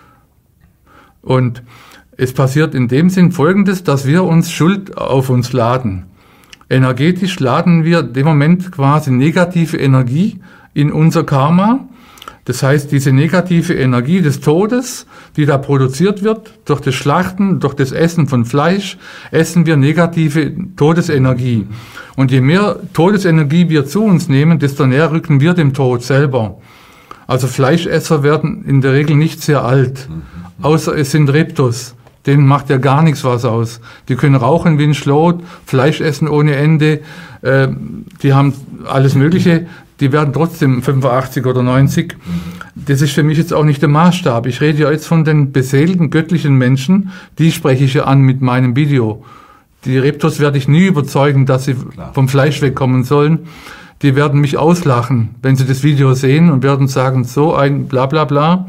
Und es passiert in dem Sinn Folgendes, dass wir uns Schuld auf uns laden. Energetisch laden wir in dem Moment quasi negative Energie in unser Karma. Das heißt, diese negative Energie des Todes, die da produziert wird, durch das Schlachten, durch das Essen von Fleisch, essen wir negative Todesenergie. Und je mehr Todesenergie wir zu uns nehmen, desto näher rücken wir dem Tod selber. Also Fleischesser werden in der Regel nicht sehr alt, außer es sind Reptos. Denen macht ja gar nichts was aus. Die können rauchen wie ein Schlot, Fleisch essen ohne Ende, äh, die haben alles Mögliche, die werden trotzdem fünfundachtzig oder neunzig. Das ist für mich jetzt auch nicht der Maßstab. Ich rede ja jetzt von den beseelten, göttlichen Menschen, die spreche ich ja an mit meinem Video. Die Reptos werde ich nie überzeugen, dass sie vom Fleisch wegkommen sollen. Die werden mich auslachen, wenn sie das Video sehen und werden sagen, so ein bla bla bla.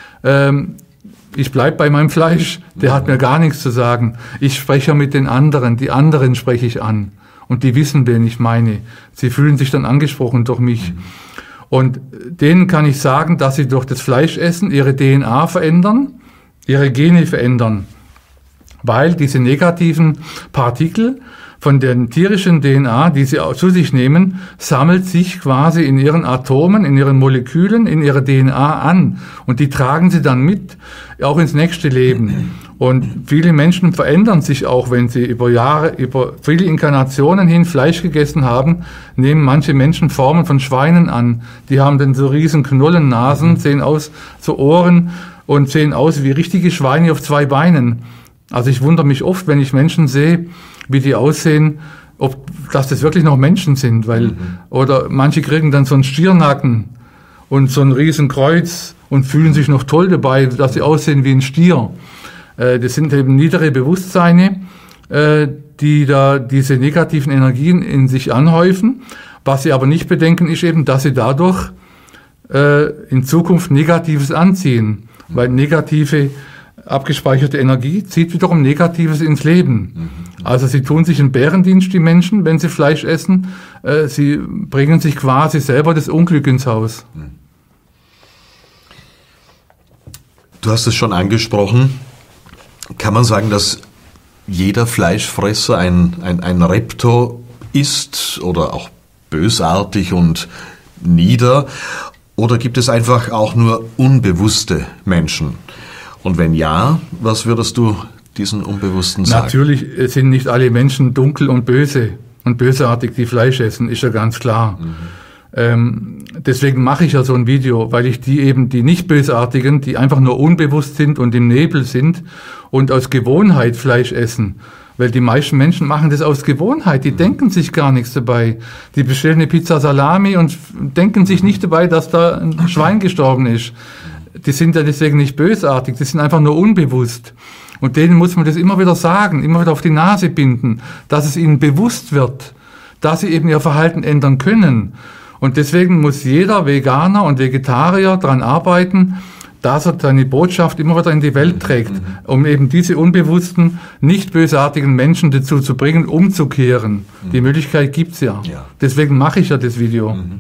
Ähm, Ich bleib bei meinem Fleisch, der hat mir gar nichts zu sagen. Ich spreche mit den anderen, die anderen spreche ich an. Und die wissen, wen ich meine. Sie fühlen sich dann angesprochen durch mich. Und denen kann ich sagen, dass sie durch das Fleischessen ihre D N A verändern, ihre Gene verändern. Weil diese negativen Partikel von der tierischen D N A, die sie zu sich nehmen, sammelt sich quasi in ihren Atomen, in ihren Molekülen, in ihrer D N A an. Und die tragen sie dann mit, auch ins nächste Leben. Und viele Menschen verändern sich auch, wenn sie über Jahre, über viele Inkarnationen hin Fleisch gegessen haben, nehmen manche Menschen Formen von Schweinen an. Die haben dann so riesen Knollennasen, sehen aus, so Ohren und sehen aus wie richtige Schweine auf zwei Beinen. Also ich wundere mich oft, wenn ich Menschen sehe, wie die aussehen, ob dass das wirklich noch Menschen sind, weil mhm. oder manche kriegen dann so einen Stiernacken und so ein Riesenkreuz und fühlen sich noch toll dabei, dass sie aussehen wie ein Stier. Äh, das sind eben niedere Bewusstseine, äh, die da diese negativen Energien in sich anhäufen. Was sie aber nicht bedenken, ist eben, dass sie dadurch äh, in Zukunft Negatives anziehen, weil negative abgespeicherte Energie zieht wiederum Negatives ins Leben. Mhm. Also sie tun sich einen Bärendienst, die Menschen, wenn sie Fleisch essen. Äh, sie bringen sich quasi selber das Unglück ins Haus. Du hast es schon angesprochen. Kann man sagen, dass jeder Fleischfresser ein, ein, ein Repto ist oder auch bösartig und nieder? Oder gibt es einfach auch nur unbewusste Menschen? Und wenn ja, was würdest du diesen Unbewussten sagen? Natürlich sind nicht alle Menschen dunkel und böse und bösartig, die Fleisch essen, ist ja ganz klar. Mhm. Ähm, deswegen mache ich ja so ein Video, weil ich die eben, die nicht bösartigen, die einfach nur unbewusst sind und im Nebel sind und aus Gewohnheit Fleisch essen. Weil die meisten Menschen machen das aus Gewohnheit, die mhm. denken sich gar nichts dabei. Die bestellen eine Pizza Salami und denken sich nicht dabei, dass da ein Schwein gestorben ist. Die sind ja deswegen nicht bösartig, die sind einfach nur unbewusst. Und denen muss man das immer wieder sagen, immer wieder auf die Nase binden, dass es ihnen bewusst wird, dass sie eben ihr Verhalten ändern können. Und deswegen muss jeder Veganer und Vegetarier daran arbeiten, dass er seine Botschaft immer wieder in die Welt trägt, um eben diese unbewussten, nicht bösartigen Menschen dazu zu bringen, umzukehren. Die Möglichkeit gibt's ja. ja. Deswegen mache ich ja das Video. Mhm.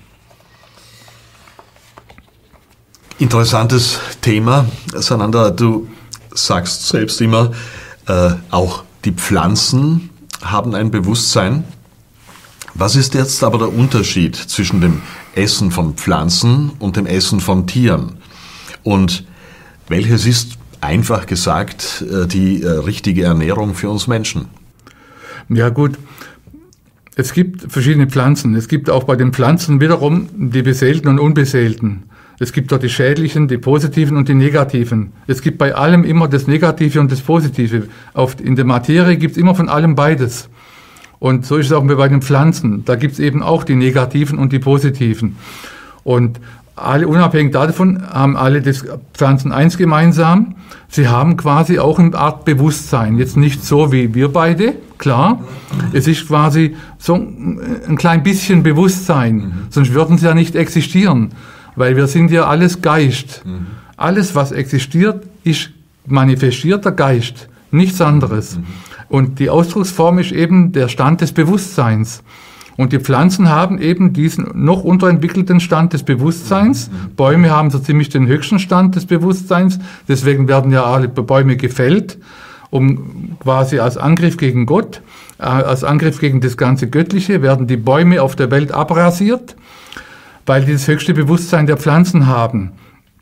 Interessantes Thema, Sananda. Du sagst selbst immer, äh, auch die Pflanzen haben ein Bewusstsein. Was ist jetzt aber der Unterschied zwischen dem Essen von Pflanzen und dem Essen von Tieren? Und welches ist, einfach gesagt, äh, die äh, richtige Ernährung für uns Menschen? Ja gut, es gibt verschiedene Pflanzen. Es gibt auch bei den Pflanzen wiederum die beseelten und unbeseelten. Es gibt dort die schädlichen, die positiven und die negativen. Es gibt bei allem immer das Negative und das Positive. Auf, in der Materie gibt es immer von allem beides. Und so ist es auch bei den Pflanzen. Da gibt es eben auch die negativen und die positiven. Und alle, unabhängig davon, haben alle das Pflanzen eins gemeinsam. Sie haben quasi auch eine Art Bewusstsein. Jetzt nicht so wie wir beide, klar. Es ist quasi so ein klein bisschen Bewusstsein. Mhm. Sonst würden sie ja nicht existieren. Weil wir sind ja alles Geist. Mhm. Alles, was existiert, ist manifestierter Geist. Nichts anderes. Mhm. Und die Ausdrucksform ist eben der Stand des Bewusstseins. Und die Pflanzen haben eben diesen noch unterentwickelten Stand des Bewusstseins. Mhm. Bäume haben so ziemlich den höchsten Stand des Bewusstseins. Deswegen werden ja alle Bäume gefällt, um quasi als Angriff gegen Gott, äh, als Angriff gegen das ganze Göttliche, werden die Bäume auf der Welt abrasiert, weil die das höchste Bewusstsein der Pflanzen haben.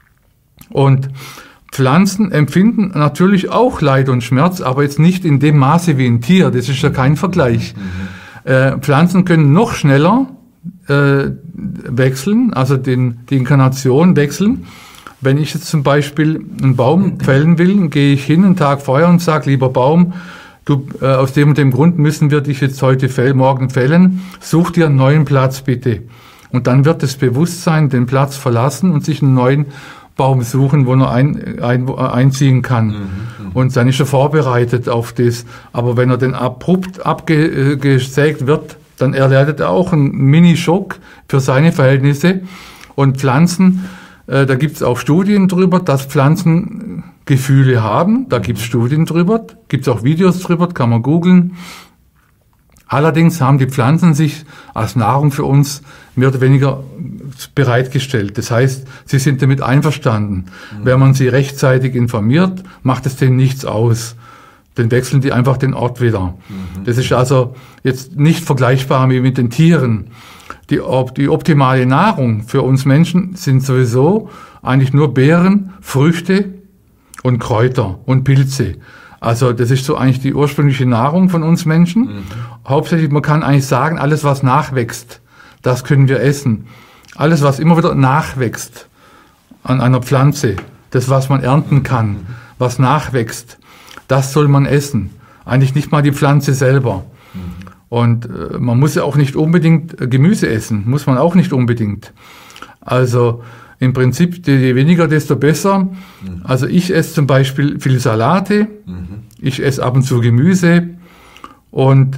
Und Pflanzen empfinden natürlich auch Leid und Schmerz, aber jetzt nicht in dem Maße wie ein Tier. Das ist ja kein Vergleich. Mhm. Äh, Pflanzen können noch schneller äh, wechseln, also den, die Inkarnation wechseln. Wenn ich jetzt zum Beispiel einen Baum fällen will, gehe ich hin einen Tag vorher und sage, lieber Baum, du, äh, aus dem und dem Grund müssen wir dich jetzt heute fällen, morgen fällen, such dir einen neuen Platz bitte. Und dann wird das Bewusstsein den Platz verlassen und sich einen neuen Baum suchen, wo er ein, ein, einziehen kann. Mhm, und dann ist er vorbereitet auf das. Aber wenn er dann abrupt abgesägt wird, dann erleidet er auch einen Mini-Schock für seine Verhältnisse. Und Pflanzen, äh, da gibt es auch Studien drüber, dass Pflanzen Gefühle haben. Da gibt es Studien drüber, gibt es auch Videos drüber, kann man googeln. Allerdings haben die Pflanzen sich als Nahrung für uns mehr oder weniger bereitgestellt. Das heißt, sie sind damit einverstanden. Mhm. Wenn man sie rechtzeitig informiert, macht es denen nichts aus. Dann wechseln die einfach den Ort wieder. Mhm. Das ist also jetzt nicht vergleichbar wie mit den Tieren. Die, die optimale Nahrung für uns Menschen sind sowieso eigentlich nur Beeren, Früchte und Kräuter und Pilze. Also das ist so eigentlich die ursprüngliche Nahrung von uns Menschen. Mhm. Hauptsächlich, man kann eigentlich sagen, alles was nachwächst, das können wir essen. Alles was immer wieder nachwächst an einer Pflanze, das was man ernten kann, mhm. was nachwächst, das soll man essen. Eigentlich nicht mal die Pflanze selber. Mhm. Und äh, man muss ja auch nicht unbedingt äh, Gemüse essen, muss man auch nicht unbedingt. Also im Prinzip, je weniger, desto besser. Mhm. Also ich esse zum Beispiel viel Salate, mhm. ich esse ab und zu Gemüse und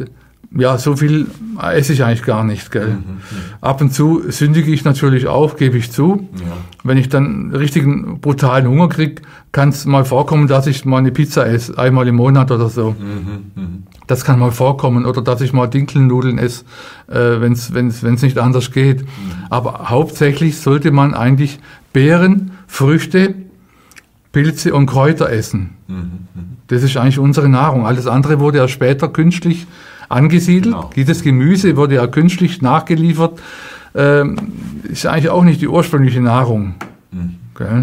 ja, so viel esse ich eigentlich gar nicht, gell. Mhm, ab und zu sündige ich natürlich auch, gebe ich zu. Ja. Wenn ich dann richtigen brutalen Hunger kriege, kann es mal vorkommen, dass ich mal eine Pizza esse, einmal im Monat oder so. Mhm, mh. Das kann mal vorkommen. Oder dass ich mal Dinkelnudeln esse, äh, wenn es wenn's, wenn's nicht anders geht. Mhm. Aber hauptsächlich sollte man eigentlich Beeren, Früchte, Pilze und Kräuter essen. Mhm. Das ist eigentlich unsere Nahrung. Alles andere wurde ja später künstlich angesiedelt. Genau. Dieses Gemüse wurde ja künstlich nachgeliefert. Ähm, ist eigentlich auch nicht die ursprüngliche Nahrung. Mhm. Okay.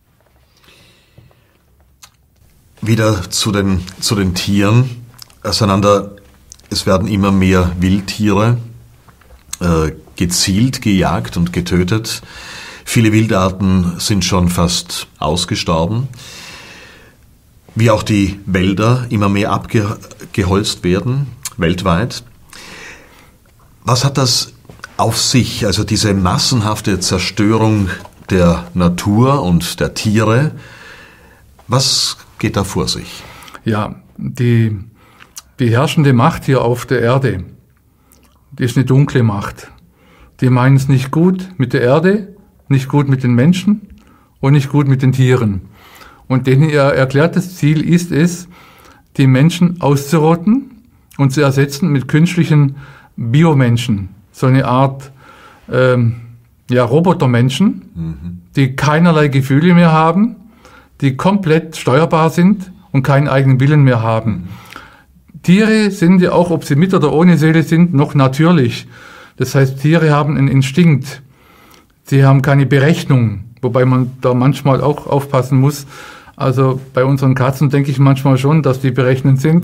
Wieder zu den, zu den Tieren. Auseinander, es werden immer mehr Wildtiere äh, gezielt gejagt und getötet. Viele Wildarten sind schon fast ausgestorben. Wie auch die Wälder immer mehr abgeholzt werden, weltweit. Was hat das auf sich, also diese massenhafte Zerstörung der Natur und der Tiere, was geht da vor sich? Ja, die, die herrschende Macht hier auf der Erde, die ist eine dunkle Macht. Die meinen es nicht gut mit der Erde, nicht gut mit den Menschen und nicht gut mit den Tieren. Und denen ihr erklärtes Ziel ist es, die Menschen auszurotten und zu ersetzen mit künstlichen Biomenschen. So eine Art ähm, ja, Robotermenschen, mhm. die keinerlei Gefühle mehr haben, die komplett steuerbar sind und keinen eigenen Willen mehr haben. Mhm. Tiere sind ja auch, ob sie mit oder ohne Seele sind, noch natürlich. Das heißt, Tiere haben einen Instinkt. Sie haben keine Berechnung, wobei man da manchmal auch aufpassen muss. Also bei unseren Katzen denke ich manchmal schon, dass die berechnend sind.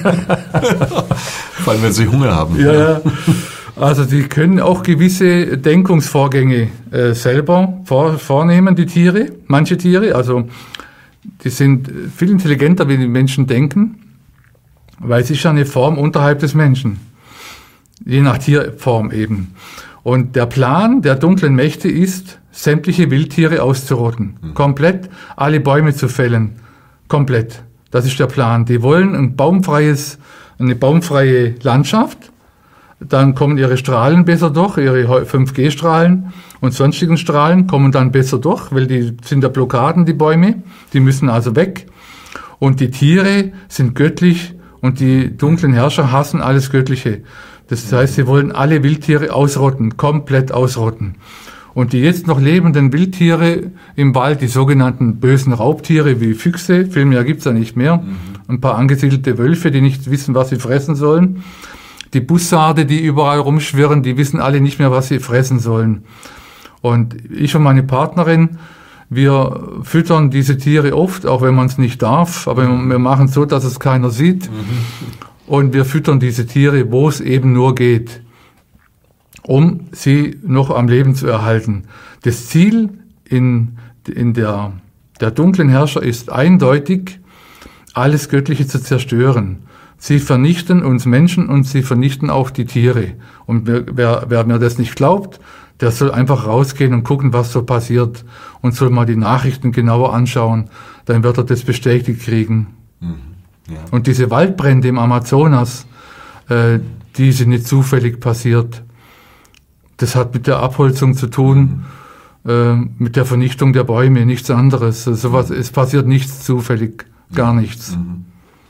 Vor allem, wenn sie Hunger haben. Ja, ja. Also die können auch gewisse Denkungsvorgänge äh, selber vor, vornehmen, die Tiere, manche Tiere. Also die sind viel intelligenter, wie die Menschen denken, weil es ist ja eine Form unterhalb des Menschen. Je nach Tierform eben. Und der Plan der dunklen Mächte ist, sämtliche Wildtiere auszurotten. Mhm. Komplett alle Bäume zu fällen. Komplett. Das ist der Plan. Die wollen ein baumfreies, eine baumfreie Landschaft. Dann kommen ihre Strahlen besser durch, ihre fünf G Strahlen und sonstigen Strahlen kommen dann besser durch, weil die sind ja Blockaden, die Bäume. Die müssen also weg. Und die Tiere sind göttlich und die dunklen Herrscher hassen alles Göttliche. Das heißt, sie wollen alle Wildtiere ausrotten, komplett ausrotten. Und die jetzt noch lebenden Wildtiere im Wald, die sogenannten bösen Raubtiere wie Füchse, viel mehr gibt's ja nicht mehr, mhm. ein paar angesiedelte Wölfe, die nicht wissen, was sie fressen sollen, die Bussarde, die überall rumschwirren, die wissen alle nicht mehr, was sie fressen sollen. Und ich und meine Partnerin, wir füttern diese Tiere oft, auch wenn man es nicht darf, aber mhm. wir machen es so, dass es keiner sieht. Mhm. Und wir füttern diese Tiere, wo es eben nur geht, um sie noch am Leben zu erhalten. Das Ziel in, in der, der dunklen Herrscher ist eindeutig, alles Göttliche zu zerstören. Sie vernichten uns Menschen und sie vernichten auch die Tiere. Und wer, wer, wer mir das nicht glaubt, der soll einfach rausgehen und gucken, was so passiert und soll mal die Nachrichten genauer anschauen. Dann wird er das bestätigt kriegen. Mhm. Ja. Und diese Waldbrände im Amazonas, äh, die sind nicht zufällig passiert. Das hat mit der Abholzung zu tun, mhm. äh, mit der Vernichtung der Bäume, nichts anderes. So was, es passiert nichts zufällig, gar nichts. Mhm.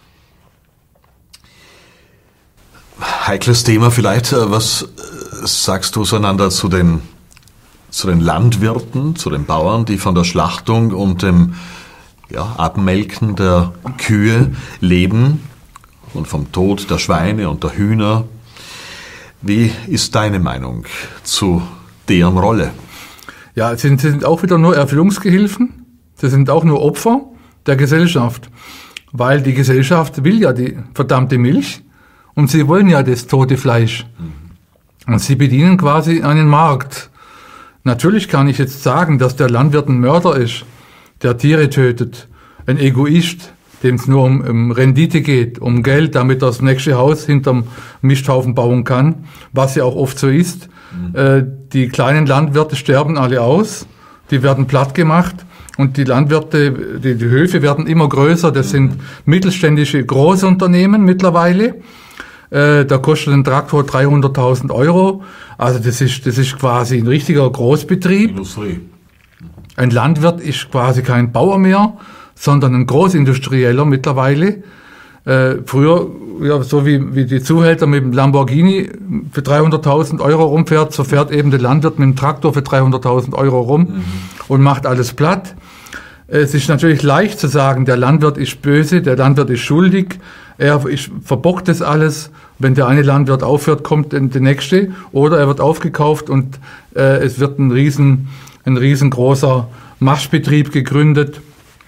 Heikles Thema vielleicht. Was sagst du auseinander zu den, zu den Landwirten, zu den Bauern, die von der Schlachtung und dem ja, Abmelken der Kühe leben und vom Tod der Schweine und der Hühner? Wie ist deine Meinung zu deren Rolle? Ja, sie sind auch wieder nur Erfüllungsgehilfen. Sie sind auch nur Opfer der Gesellschaft. Weil die Gesellschaft will ja die verdammte Milch und sie wollen ja das tote Fleisch. Und sie bedienen quasi einen Markt. Natürlich kann ich jetzt sagen, dass der Landwirt ein Mörder ist, der Tiere tötet, ein Egoist, dem es nur um, um Rendite geht, um Geld, damit er das nächste Haus hinterm Misthaufen bauen kann, was ja auch oft so ist. Mhm. Äh, die kleinen Landwirte sterben alle aus, die werden platt gemacht und die Landwirte, die, die Höfe werden immer größer, das sind mittelständische Großunternehmen mittlerweile, Äh, da kostet ein Traktor dreihunderttausend Euro. Also das ist, das ist quasi ein richtiger Großbetrieb. Industrie. Ein Landwirt ist quasi kein Bauer mehr, sondern ein Großindustrieller mittlerweile. Äh, früher, ja, so wie, wie die Zuhälter mit dem Lamborghini für dreihunderttausend Euro rumfährt, so fährt eben der Landwirt mit dem Traktor für dreihunderttausend Euro rum mhm. und macht alles platt. Es ist natürlich leicht zu sagen, der Landwirt ist böse, der Landwirt ist schuldig, er ist, verbockt das alles. Wenn der eine Landwirt aufhört, kommt der nächste oder er wird aufgekauft und äh, es wird ein riesen, ein riesengroßer Maschbetrieb gegründet.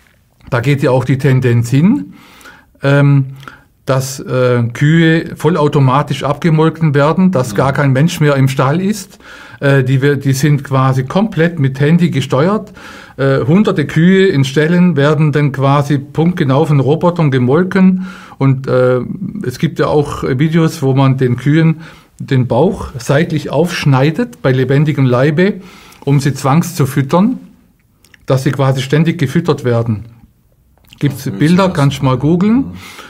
Da geht ja auch die Tendenz hin, ähm, dass äh, Kühe vollautomatisch abgemolken werden, dass gar kein Mensch mehr im Stall ist. Äh, die, die sind quasi komplett mit Handy gesteuert. Äh, hunderte Kühe in Ställen werden dann quasi punktgenau von Robotern gemolken. Und äh, es gibt ja auch Videos, wo man den Kühen den Bauch seitlich aufschneidet bei lebendigem Leibe, um sie zwangs zu füttern, dass sie quasi ständig gefüttert werden. Gibt's Bilder, kannst du mal googeln.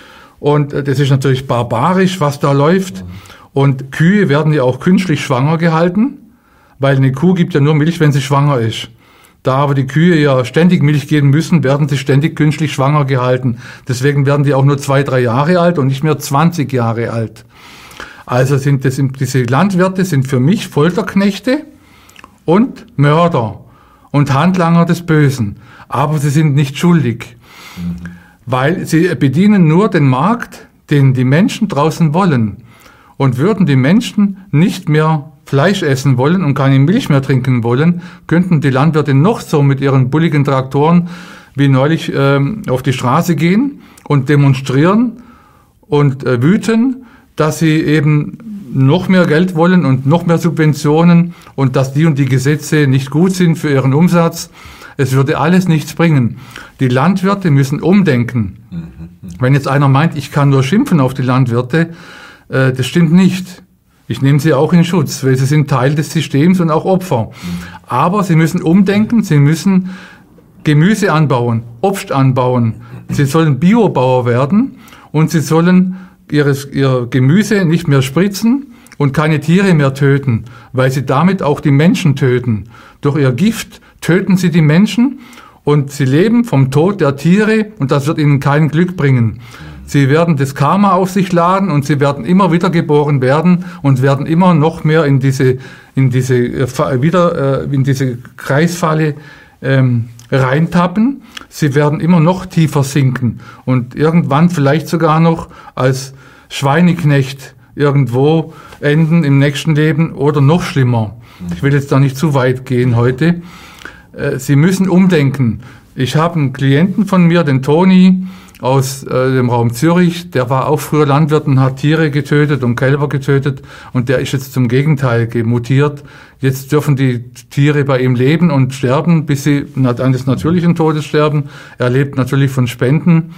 Und das ist natürlich barbarisch, was da läuft. Und Kühe werden ja auch künstlich schwanger gehalten, weil eine Kuh gibt ja nur Milch, wenn sie schwanger ist. Da aber die Kühe ja ständig Milch geben müssen, werden sie ständig künstlich schwanger gehalten. Deswegen werden die auch nur zwei, drei Jahre alt und nicht mehr zwanzig Jahre alt. Also sind das, diese Landwirte sind für mich Folterknechte und Mörder und Handlanger des Bösen. Aber sie sind nicht schuldig. Mhm. Weil sie bedienen nur den Markt, den die Menschen draußen wollen. Und würden die Menschen nicht mehr Fleisch essen wollen und keine Milch mehr trinken wollen, könnten die Landwirte noch so mit ihren bulligen Traktoren wie neulich ähm, auf die Straße gehen und demonstrieren und äh, wüten, dass sie eben noch mehr Geld wollen und noch mehr Subventionen und dass die und die Gesetze nicht gut sind für ihren Umsatz. Es würde alles nichts bringen. Die Landwirte müssen umdenken. Wenn jetzt einer meint, ich kann nur schimpfen auf die Landwirte, äh, das stimmt nicht. Ich nehme sie auch in Schutz, weil sie sind Teil des Systems und auch Opfer. Aber sie müssen umdenken, sie müssen Gemüse anbauen, Obst anbauen. Sie sollen Biobauer werden und sie sollen ihres, ihr Gemüse nicht mehr spritzen und keine Tiere mehr töten, weil sie damit auch die Menschen töten. Durch ihr Gift töten sie die Menschen und sie leben vom Tod der Tiere und das wird ihnen kein Glück bringen. Sie werden das Karma auf sich laden und sie werden immer wieder geboren werden und werden immer noch mehr in diese, in diese, äh, wieder, äh, in diese Kreisfalle ähm, reintappen. Sie werden immer noch tiefer sinken und irgendwann vielleicht sogar noch als Schweineknecht irgendwo enden im nächsten Leben oder noch schlimmer. Ich will jetzt da nicht zu weit gehen heute. Sie müssen umdenken. Ich habe einen Klienten von mir, den Toni, aus äh, dem Raum Zürich, der war auch früher Landwirt und hat Tiere getötet und Kälber getötet und der ist jetzt zum Gegenteil gemutiert. Jetzt dürfen die Tiere bei ihm leben und sterben, bis sie eines natürlichen Todes sterben. Er lebt natürlich von Spenden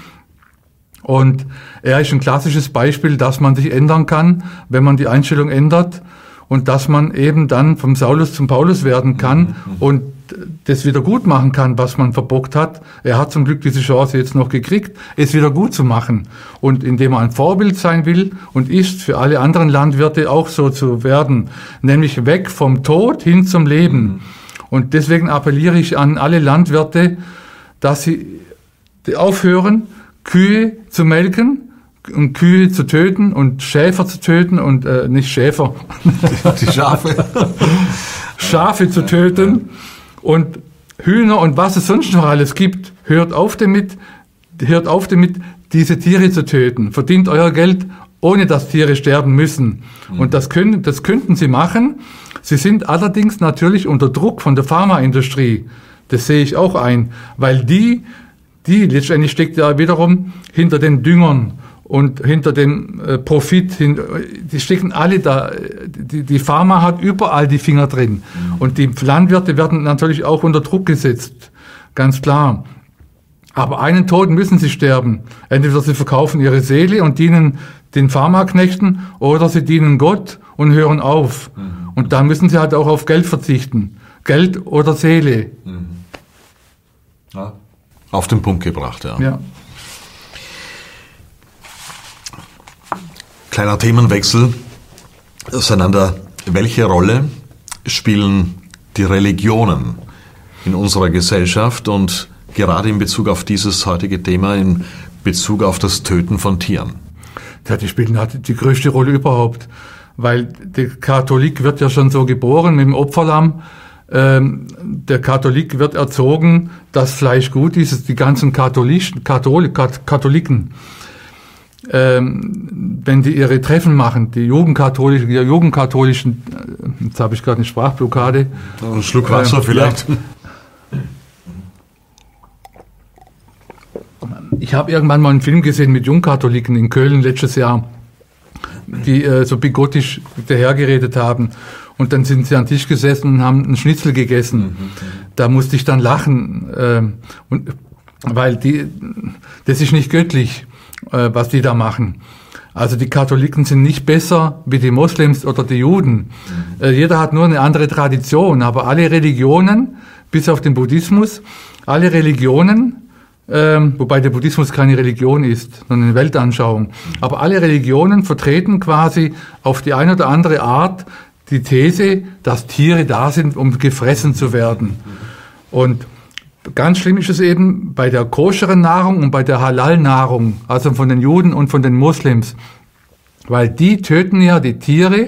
und er ist ein klassisches Beispiel, dass man sich ändern kann, wenn man die Einstellung ändert und dass man eben dann vom Saulus zum Paulus werden kann und das wieder gut machen kann, was man verbockt hat. Er hat zum Glück diese Chance jetzt noch gekriegt, es wieder gut zu machen. Und indem er ein Vorbild sein will und ist für alle anderen Landwirte auch so zu werden, nämlich weg vom Tod hin zum Leben. Und deswegen appelliere ich an alle Landwirte, dass sie aufhören, Kühe zu melken und Kühe zu töten und Schäfer zu töten und äh, nicht Schäfer. Die Schafe. Schafe zu töten. Und Hühner und was es sonst noch alles gibt, hört auf damit, hört auf damit, diese Tiere zu töten. Verdient euer Geld, ohne dass Tiere sterben müssen. Mhm. Und das können, das könnten sie machen. Sie sind allerdings natürlich unter Druck von der Pharmaindustrie. Das sehe ich auch ein, weil die, die letztendlich steckt ja wiederum hinter den Düngern und hinter dem äh, Profit, hin, die stecken alle da, die, die Pharma hat überall die Finger drin. Mhm. Und die Landwirte werden natürlich auch unter Druck gesetzt, ganz klar. Aber einen Tod müssen sie sterben. Entweder sie verkaufen ihre Seele und dienen den Pharmaknechten oder sie dienen Gott und hören auf. Mhm. Und da müssen sie halt auch auf Geld verzichten. Geld oder Seele. Mhm. Ja, auf den Punkt gebracht, ja. Ja. Kleiner Themenwechsel. Sananda, welche Rolle spielen die Religionen in unserer Gesellschaft und gerade in Bezug auf dieses heutige Thema, in Bezug auf das Töten von Tieren? Ja, die spielen halt die größte Rolle überhaupt, weil der Katholik wird ja schon so geboren mit dem Opferlamm. Ähm, der Katholik wird erzogen, dass Fleisch gut ist. Die ganzen Katholischen, Kathol, Katholiken, ähm, wenn die ihre Treffen machen, die Jugendkatholischen, die Jugendkatholischen, jetzt habe ich gerade eine Sprachblockade. Ein Schluck Wasser äh, vielleicht. Ja. Ich habe irgendwann mal einen Film gesehen mit Jungkatholiken in Köln letztes Jahr, die äh, so bigottisch dahergeredet haben. Und dann sind sie an den Tisch gesessen und haben einen Schnitzel gegessen. Mhm. Da musste ich dann lachen, äh, und, weil die, das ist nicht göttlich, äh, was die da machen. Also die Katholiken sind nicht besser wie die Moslems oder die Juden. Mhm. Äh, jeder hat nur eine andere Tradition, aber alle Religionen, bis auf den Buddhismus, alle Religionen, Ähm, wobei der Buddhismus keine Religion ist, sondern eine Weltanschauung. Aber alle Religionen vertreten quasi auf die eine oder andere Art die These, dass Tiere da sind, um gefressen zu werden. Und ganz schlimm ist es eben bei der koscheren Nahrung und bei der Halal-Nahrung, also von den Juden und von den Moslems. Weil die töten ja die Tiere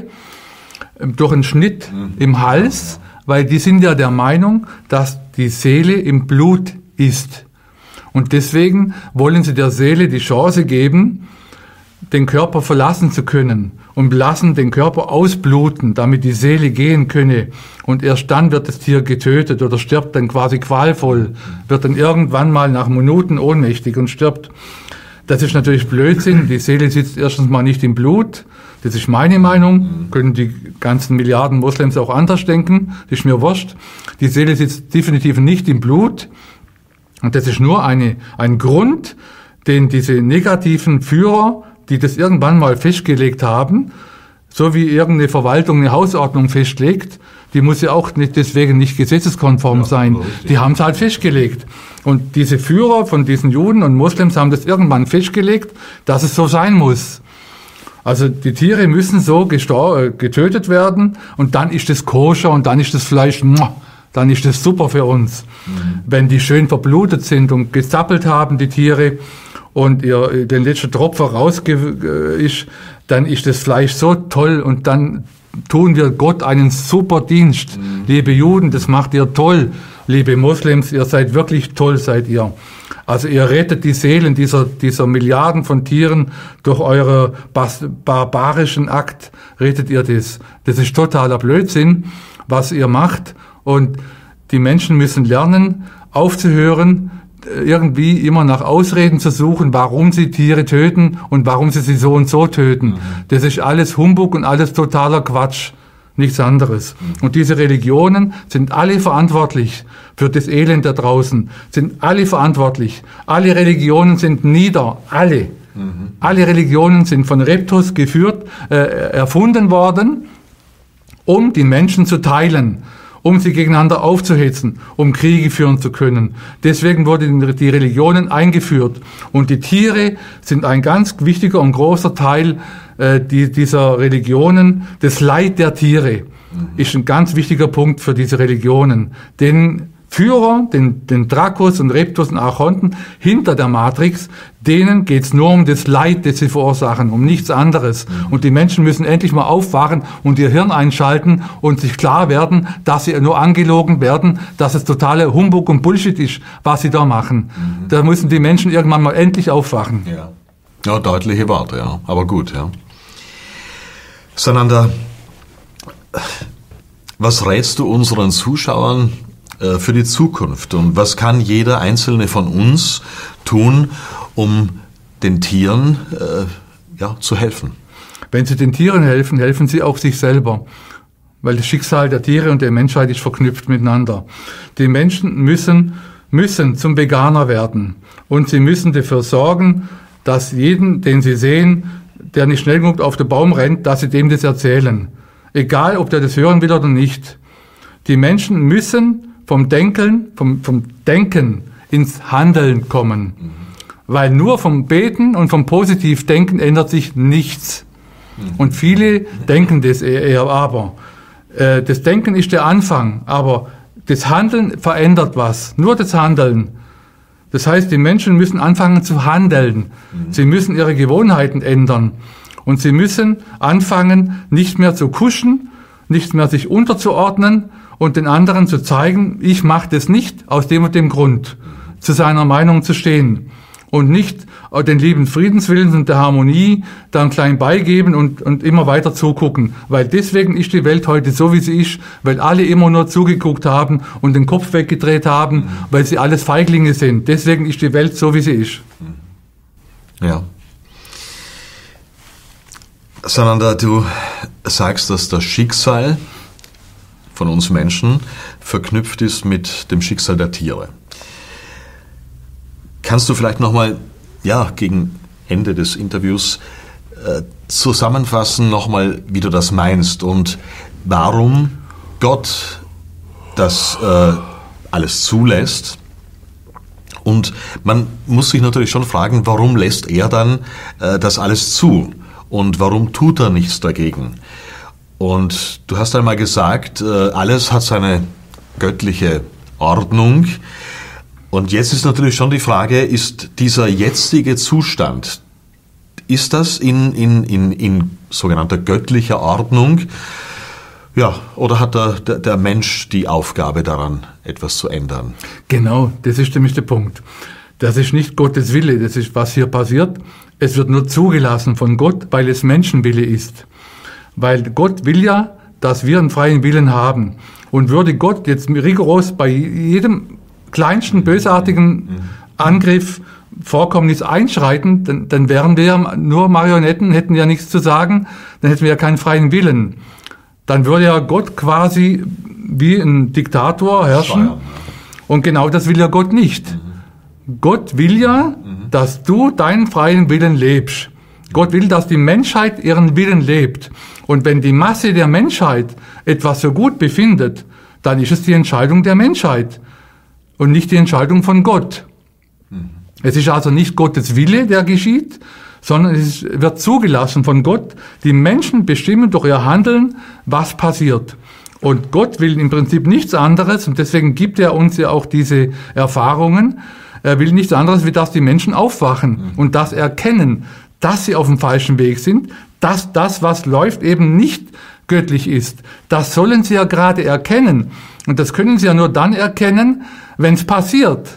durch einen Schnitt im Hals, weil die sind ja der Meinung, dass die Seele im Blut ist. Und deswegen wollen sie der Seele die Chance geben, den Körper verlassen zu können und lassen den Körper ausbluten, damit die Seele gehen könne. Und erst dann wird das Tier getötet oder stirbt dann quasi qualvoll, wird dann irgendwann mal nach Minuten ohnmächtig und stirbt. Das ist natürlich Blödsinn. Die Seele sitzt erstens mal nicht im Blut. Das ist meine Meinung. Können die ganzen Milliarden Moslems auch anders denken. Das ist mir wurscht. Die Seele sitzt definitiv nicht im Blut. Und das ist nur eine, ein Grund, den diese negativen Führer, die das irgendwann mal festgelegt haben, so wie irgendeine Verwaltung eine Hausordnung festlegt, die muss ja auch nicht, deswegen nicht gesetzeskonform ja, sein. Richtig. Die haben es halt festgelegt. Und diese Führer von diesen Juden und Moslems haben das irgendwann festgelegt, dass es so sein muss. Also die Tiere müssen so gestor- getötet werden und dann ist es koscher und dann ist das Fleisch, dann ist das super für uns. Mhm. Wenn die schön verblutet sind und gezappelt haben, die Tiere, und ihr den letzten Tropfen raus ist, dann ist das Fleisch so toll und dann tun wir Gott einen super Dienst. Mhm. Liebe Juden, das macht ihr toll. Liebe Moslems, ihr seid wirklich toll, seid ihr. Also ihr rettet die Seelen dieser, dieser Milliarden von Tieren durch euren barbarischen Akt, rettet ihr das. Das ist totaler Blödsinn, was ihr macht. Und die Menschen müssen lernen, aufzuhören, irgendwie immer nach Ausreden zu suchen, warum sie Tiere töten und warum sie sie so und so töten. Mhm. Das ist alles Humbug und alles totaler Quatsch, nichts anderes. Mhm. Und diese Religionen sind alle verantwortlich für das Elend da draußen, sind alle verantwortlich. Alle Religionen sind nieder, alle. Mhm. Alle Religionen sind von Reptus geführt, äh, erfunden worden, um die Menschen zu teilen, um sie gegeneinander aufzuhetzen, um Kriege führen zu können. Deswegen wurden die Religionen eingeführt. Und die Tiere sind ein ganz wichtiger und großer Teil äh, die, dieser Religionen. Das Leid der Tiere mhm. ist ein ganz wichtiger Punkt für diese Religionen. Den Führer, den, den Dracos und Reptus und Archonten hinter der Matrix, denen geht's nur um das Leid, das sie verursachen, um nichts anderes. Mhm. Und die Menschen müssen endlich mal aufwachen und ihr Hirn einschalten und sich klar werden, dass sie nur angelogen werden, dass es totale Humbug und Bullshit ist, was sie da machen. Mhm. Da müssen die Menschen irgendwann mal endlich aufwachen. Ja, ja, deutliche Worte, ja, aber gut, ja. Sananda, was rätst du unseren Zuschauern für die Zukunft und was kann jeder Einzelne von uns tun, um den Tieren äh, ja, zu helfen? Wenn sie den Tieren helfen, helfen sie auch sich selber, weil das Schicksal der Tiere und der Menschheit ist verknüpft miteinander. Die Menschen müssen, müssen zum Veganer werden und sie müssen dafür sorgen, dass jeden, den sie sehen, der nicht schnell genug auf den Baum rennt, dass sie dem das erzählen. Egal, ob der das hören will oder nicht. Die Menschen müssen vom Denken, vom, vom Denken ins Handeln kommen. Mhm. Weil nur vom Beten und vom Positivdenken ändert sich nichts. Und viele denken das eher, aber äh, das Denken ist der Anfang, aber das Handeln verändert was, nur das Handeln. Das heißt, die Menschen müssen anfangen zu handeln. Mhm. Sie müssen ihre Gewohnheiten ändern. Und sie müssen anfangen, nicht mehr zu kuschen, nicht mehr sich unterzuordnen und den anderen zu zeigen, ich mache das nicht aus dem und dem Grund, zu seiner Meinung zu stehen. Und nicht den lieben Friedenswillens und der Harmonie da einen kleinen beigeben und, und immer weiter zugucken. Weil deswegen ist die Welt heute so, wie sie ist, weil alle immer nur zugeguckt haben und den Kopf weggedreht haben, mhm. weil sie alles Feiglinge sind. Deswegen ist die Welt so, wie sie ist. Ja. Sananda, du sagst, dass das Schicksal von uns Menschen verknüpft ist mit dem Schicksal der Tiere. Kannst du vielleicht nochmal, ja, gegen Ende des Interviews äh, zusammenfassen, nochmal, wie du das meinst und warum Gott das äh, alles zulässt? Und man muss sich natürlich schon fragen, warum lässt er dann äh, das alles zu? Und warum tut er nichts dagegen? Und du hast einmal gesagt, äh, alles hat seine göttliche Ordnung. Und jetzt ist natürlich schon die Frage, ist dieser jetzige Zustand, ist das in, in, in, in sogenannter göttlicher Ordnung? Ja, oder hat der, der, der Mensch die Aufgabe daran, etwas zu ändern? Genau, das ist nämlich der Punkt. Das ist nicht Gottes Wille, das ist, was hier passiert. Es wird nur zugelassen von Gott, weil es Menschenwille ist. Weil Gott will ja, dass wir einen freien Willen haben. Und würde Gott jetzt rigoros bei jedem kleinsten bösartigen Angriff, Vorkommnis einschreiten, dann, dann wären wir ja nur Marionetten, hätten ja nichts zu sagen, dann hätten wir ja keinen freien Willen. Dann würde ja Gott quasi wie ein Diktator herrschen. Steuern. Und genau das will ja Gott nicht. Mhm. Gott will ja, mhm. dass du deinen freien Willen lebst. Mhm. Gott will, dass die Menschheit ihren Willen lebt. Und wenn die Masse der Menschheit etwas so gut befindet, dann ist es die Entscheidung der Menschheit. Und nicht die Entscheidung von Gott. Mhm. Es ist also nicht Gottes Wille, der geschieht, sondern es wird zugelassen von Gott. Die Menschen bestimmen durch ihr Handeln, was passiert. Und Gott will im Prinzip nichts anderes, und deswegen gibt er uns ja auch diese Erfahrungen. Er will nichts anderes, wie dass die Menschen aufwachen mhm. und das erkennen, dass sie auf dem falschen Weg sind, dass das, was läuft, eben nicht göttlich ist. Das sollen sie ja gerade erkennen. Und das können sie ja nur dann erkennen, wenn es passiert.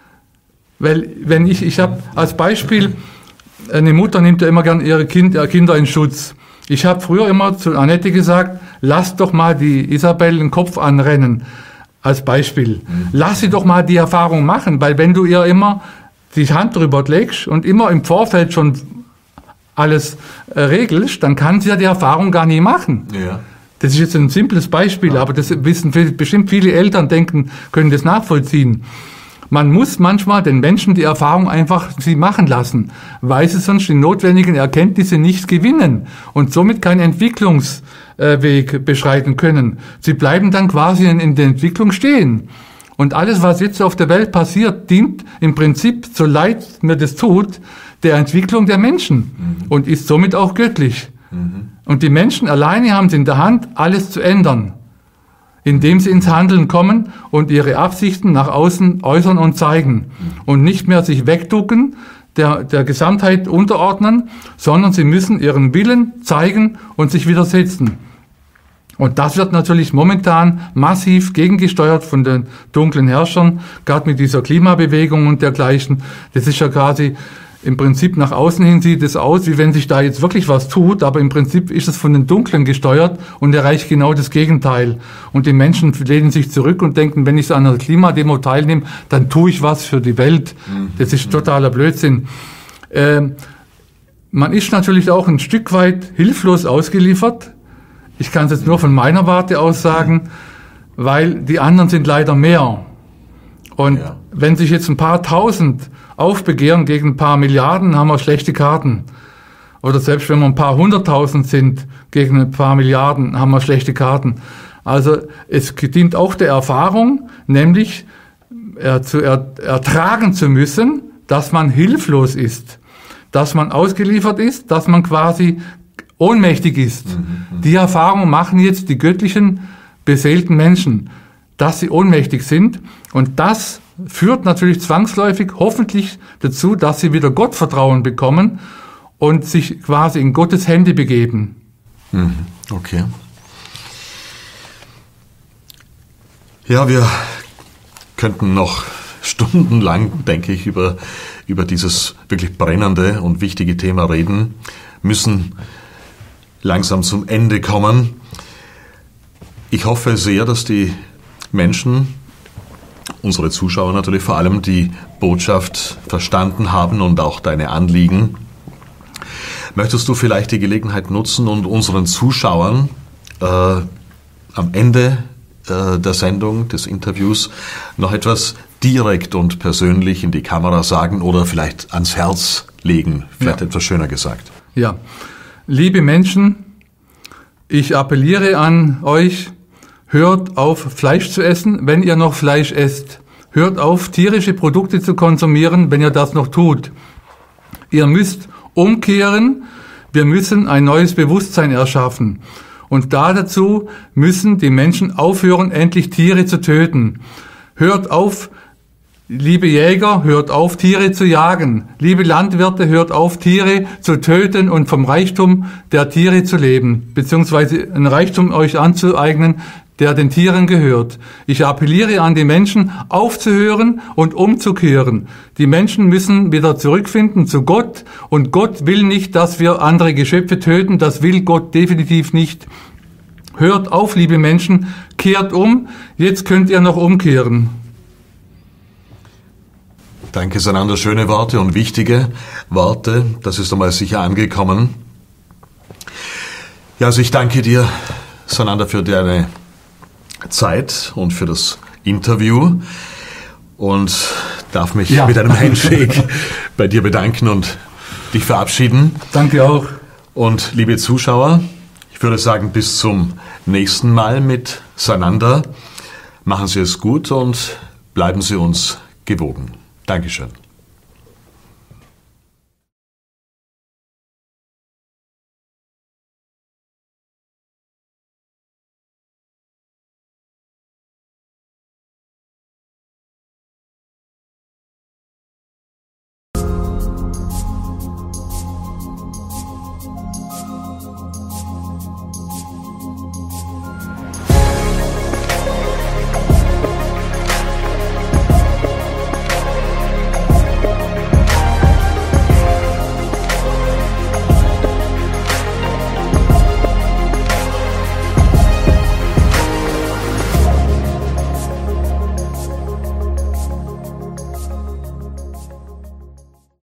Weil, wenn ich, ich habe als Beispiel, eine Mutter nimmt ja immer gern ihre kind, ihre Kinder in Schutz. Ich habe früher immer zu Annette gesagt, lass doch mal die Isabel den Kopf anrennen, als Beispiel. Mhm. Lass sie doch mal die Erfahrung machen, weil wenn du ihr immer die Hand drüber legst und immer im Vorfeld schon alles äh, regelst, dann kann sie ja die Erfahrung gar nie machen. Ja. Das ist jetzt ein simples Beispiel, aber das wissen bestimmt viele Eltern, denken, können das nachvollziehen. Man muss manchmal den Menschen die Erfahrung einfach sie machen lassen, weil sie sonst die notwendigen Erkenntnisse nicht gewinnen und somit keinen Entwicklungsweg beschreiten können. Sie bleiben dann quasi in der Entwicklung stehen. Und alles, was jetzt auf der Welt passiert, dient im Prinzip, so leid mir das tut, der Entwicklung der Menschen mhm. und ist somit auch göttlich. Mhm. Und die Menschen alleine haben es in der Hand, alles zu ändern, indem sie ins Handeln kommen und ihre Absichten nach außen äußern und zeigen. Mhm. Und nicht mehr sich wegducken, der, der Gesamtheit unterordnen, sondern sie müssen ihren Willen zeigen und sich widersetzen. Und das wird natürlich momentan massiv gegengesteuert von den dunklen Herrschern, gerade mit dieser Klimabewegung und dergleichen. Das ist ja quasi im Prinzip nach außen hin sieht es aus, wie wenn sich da jetzt wirklich was tut, aber im Prinzip ist es von den Dunklen gesteuert und erreicht genau das Gegenteil. Und die Menschen lehnen sich zurück und denken, wenn ich an einer Klimademo teilnehme, dann tue ich was für die Welt. Das ist totaler Blödsinn. Ähm, man ist natürlich auch ein Stück weit hilflos ausgeliefert. Ich kann es jetzt nur von meiner Warte aus sagen, weil die anderen sind leider mehr. Und ja. wenn sich jetzt ein paar Tausend aufbegehren gegen ein paar Milliarden, haben wir schlechte Karten. Oder selbst wenn wir ein paar Hunderttausend sind gegen ein paar Milliarden, haben wir schlechte Karten. Also es dient auch der Erfahrung, nämlich er, zu er, ertragen zu müssen, dass man hilflos ist, dass man ausgeliefert ist, dass man quasi ohnmächtig ist. Mhm. Die Erfahrung machen jetzt die göttlichen, beseelten Menschen, dass sie ohnmächtig sind. Und das führt natürlich zwangsläufig hoffentlich dazu, dass sie wieder Gottvertrauen bekommen und sich quasi in Gottes Hände begeben. Mhm. Okay. Ja, wir könnten noch stundenlang, denke ich, über, über dieses wirklich brennende und wichtige Thema reden, müssen langsam zum Ende kommen. Ich hoffe sehr, dass die Menschen, unsere Zuschauer natürlich vor allem, die Botschaft verstanden haben und auch deine Anliegen. Möchtest du vielleicht die Gelegenheit nutzen und unseren Zuschauern äh, am Ende äh, der Sendung, des Interviews, noch etwas direkt und persönlich in die Kamera sagen oder vielleicht ans Herz legen, vielleicht ja. etwas schöner gesagt? Ja, liebe Menschen, ich appelliere an euch, hört auf, Fleisch zu essen, wenn ihr noch Fleisch esst. Hört auf, tierische Produkte zu konsumieren, wenn ihr das noch tut. Ihr müsst umkehren, wir müssen ein neues Bewusstsein erschaffen. Und da dazu müssen die Menschen aufhören, endlich Tiere zu töten. Hört auf, liebe Jäger, hört auf, Tiere zu jagen. Liebe Landwirte, hört auf, Tiere zu töten und vom Reichtum der Tiere zu leben, beziehungsweise einen Reichtum euch anzueignen, der den Tieren gehört. Ich appelliere an die Menschen, aufzuhören und umzukehren. Die Menschen müssen wieder zurückfinden zu Gott und Gott will nicht, dass wir andere Geschöpfe töten. Das will Gott definitiv nicht. Hört auf, liebe Menschen, kehrt um. Jetzt könnt ihr noch umkehren. Danke, Sananda. Schöne Worte und wichtige Worte. Das ist einmal sicher angekommen. Ja, also ich danke dir, Sananda, für deine Zeit und für das Interview und darf mich ja. mit einem Handshake bei dir bedanken und dich verabschieden. Danke auch. Und liebe Zuschauer, ich würde sagen, bis zum nächsten Mal mit Sananda. Machen Sie es gut und bleiben Sie uns gewogen. Dankeschön.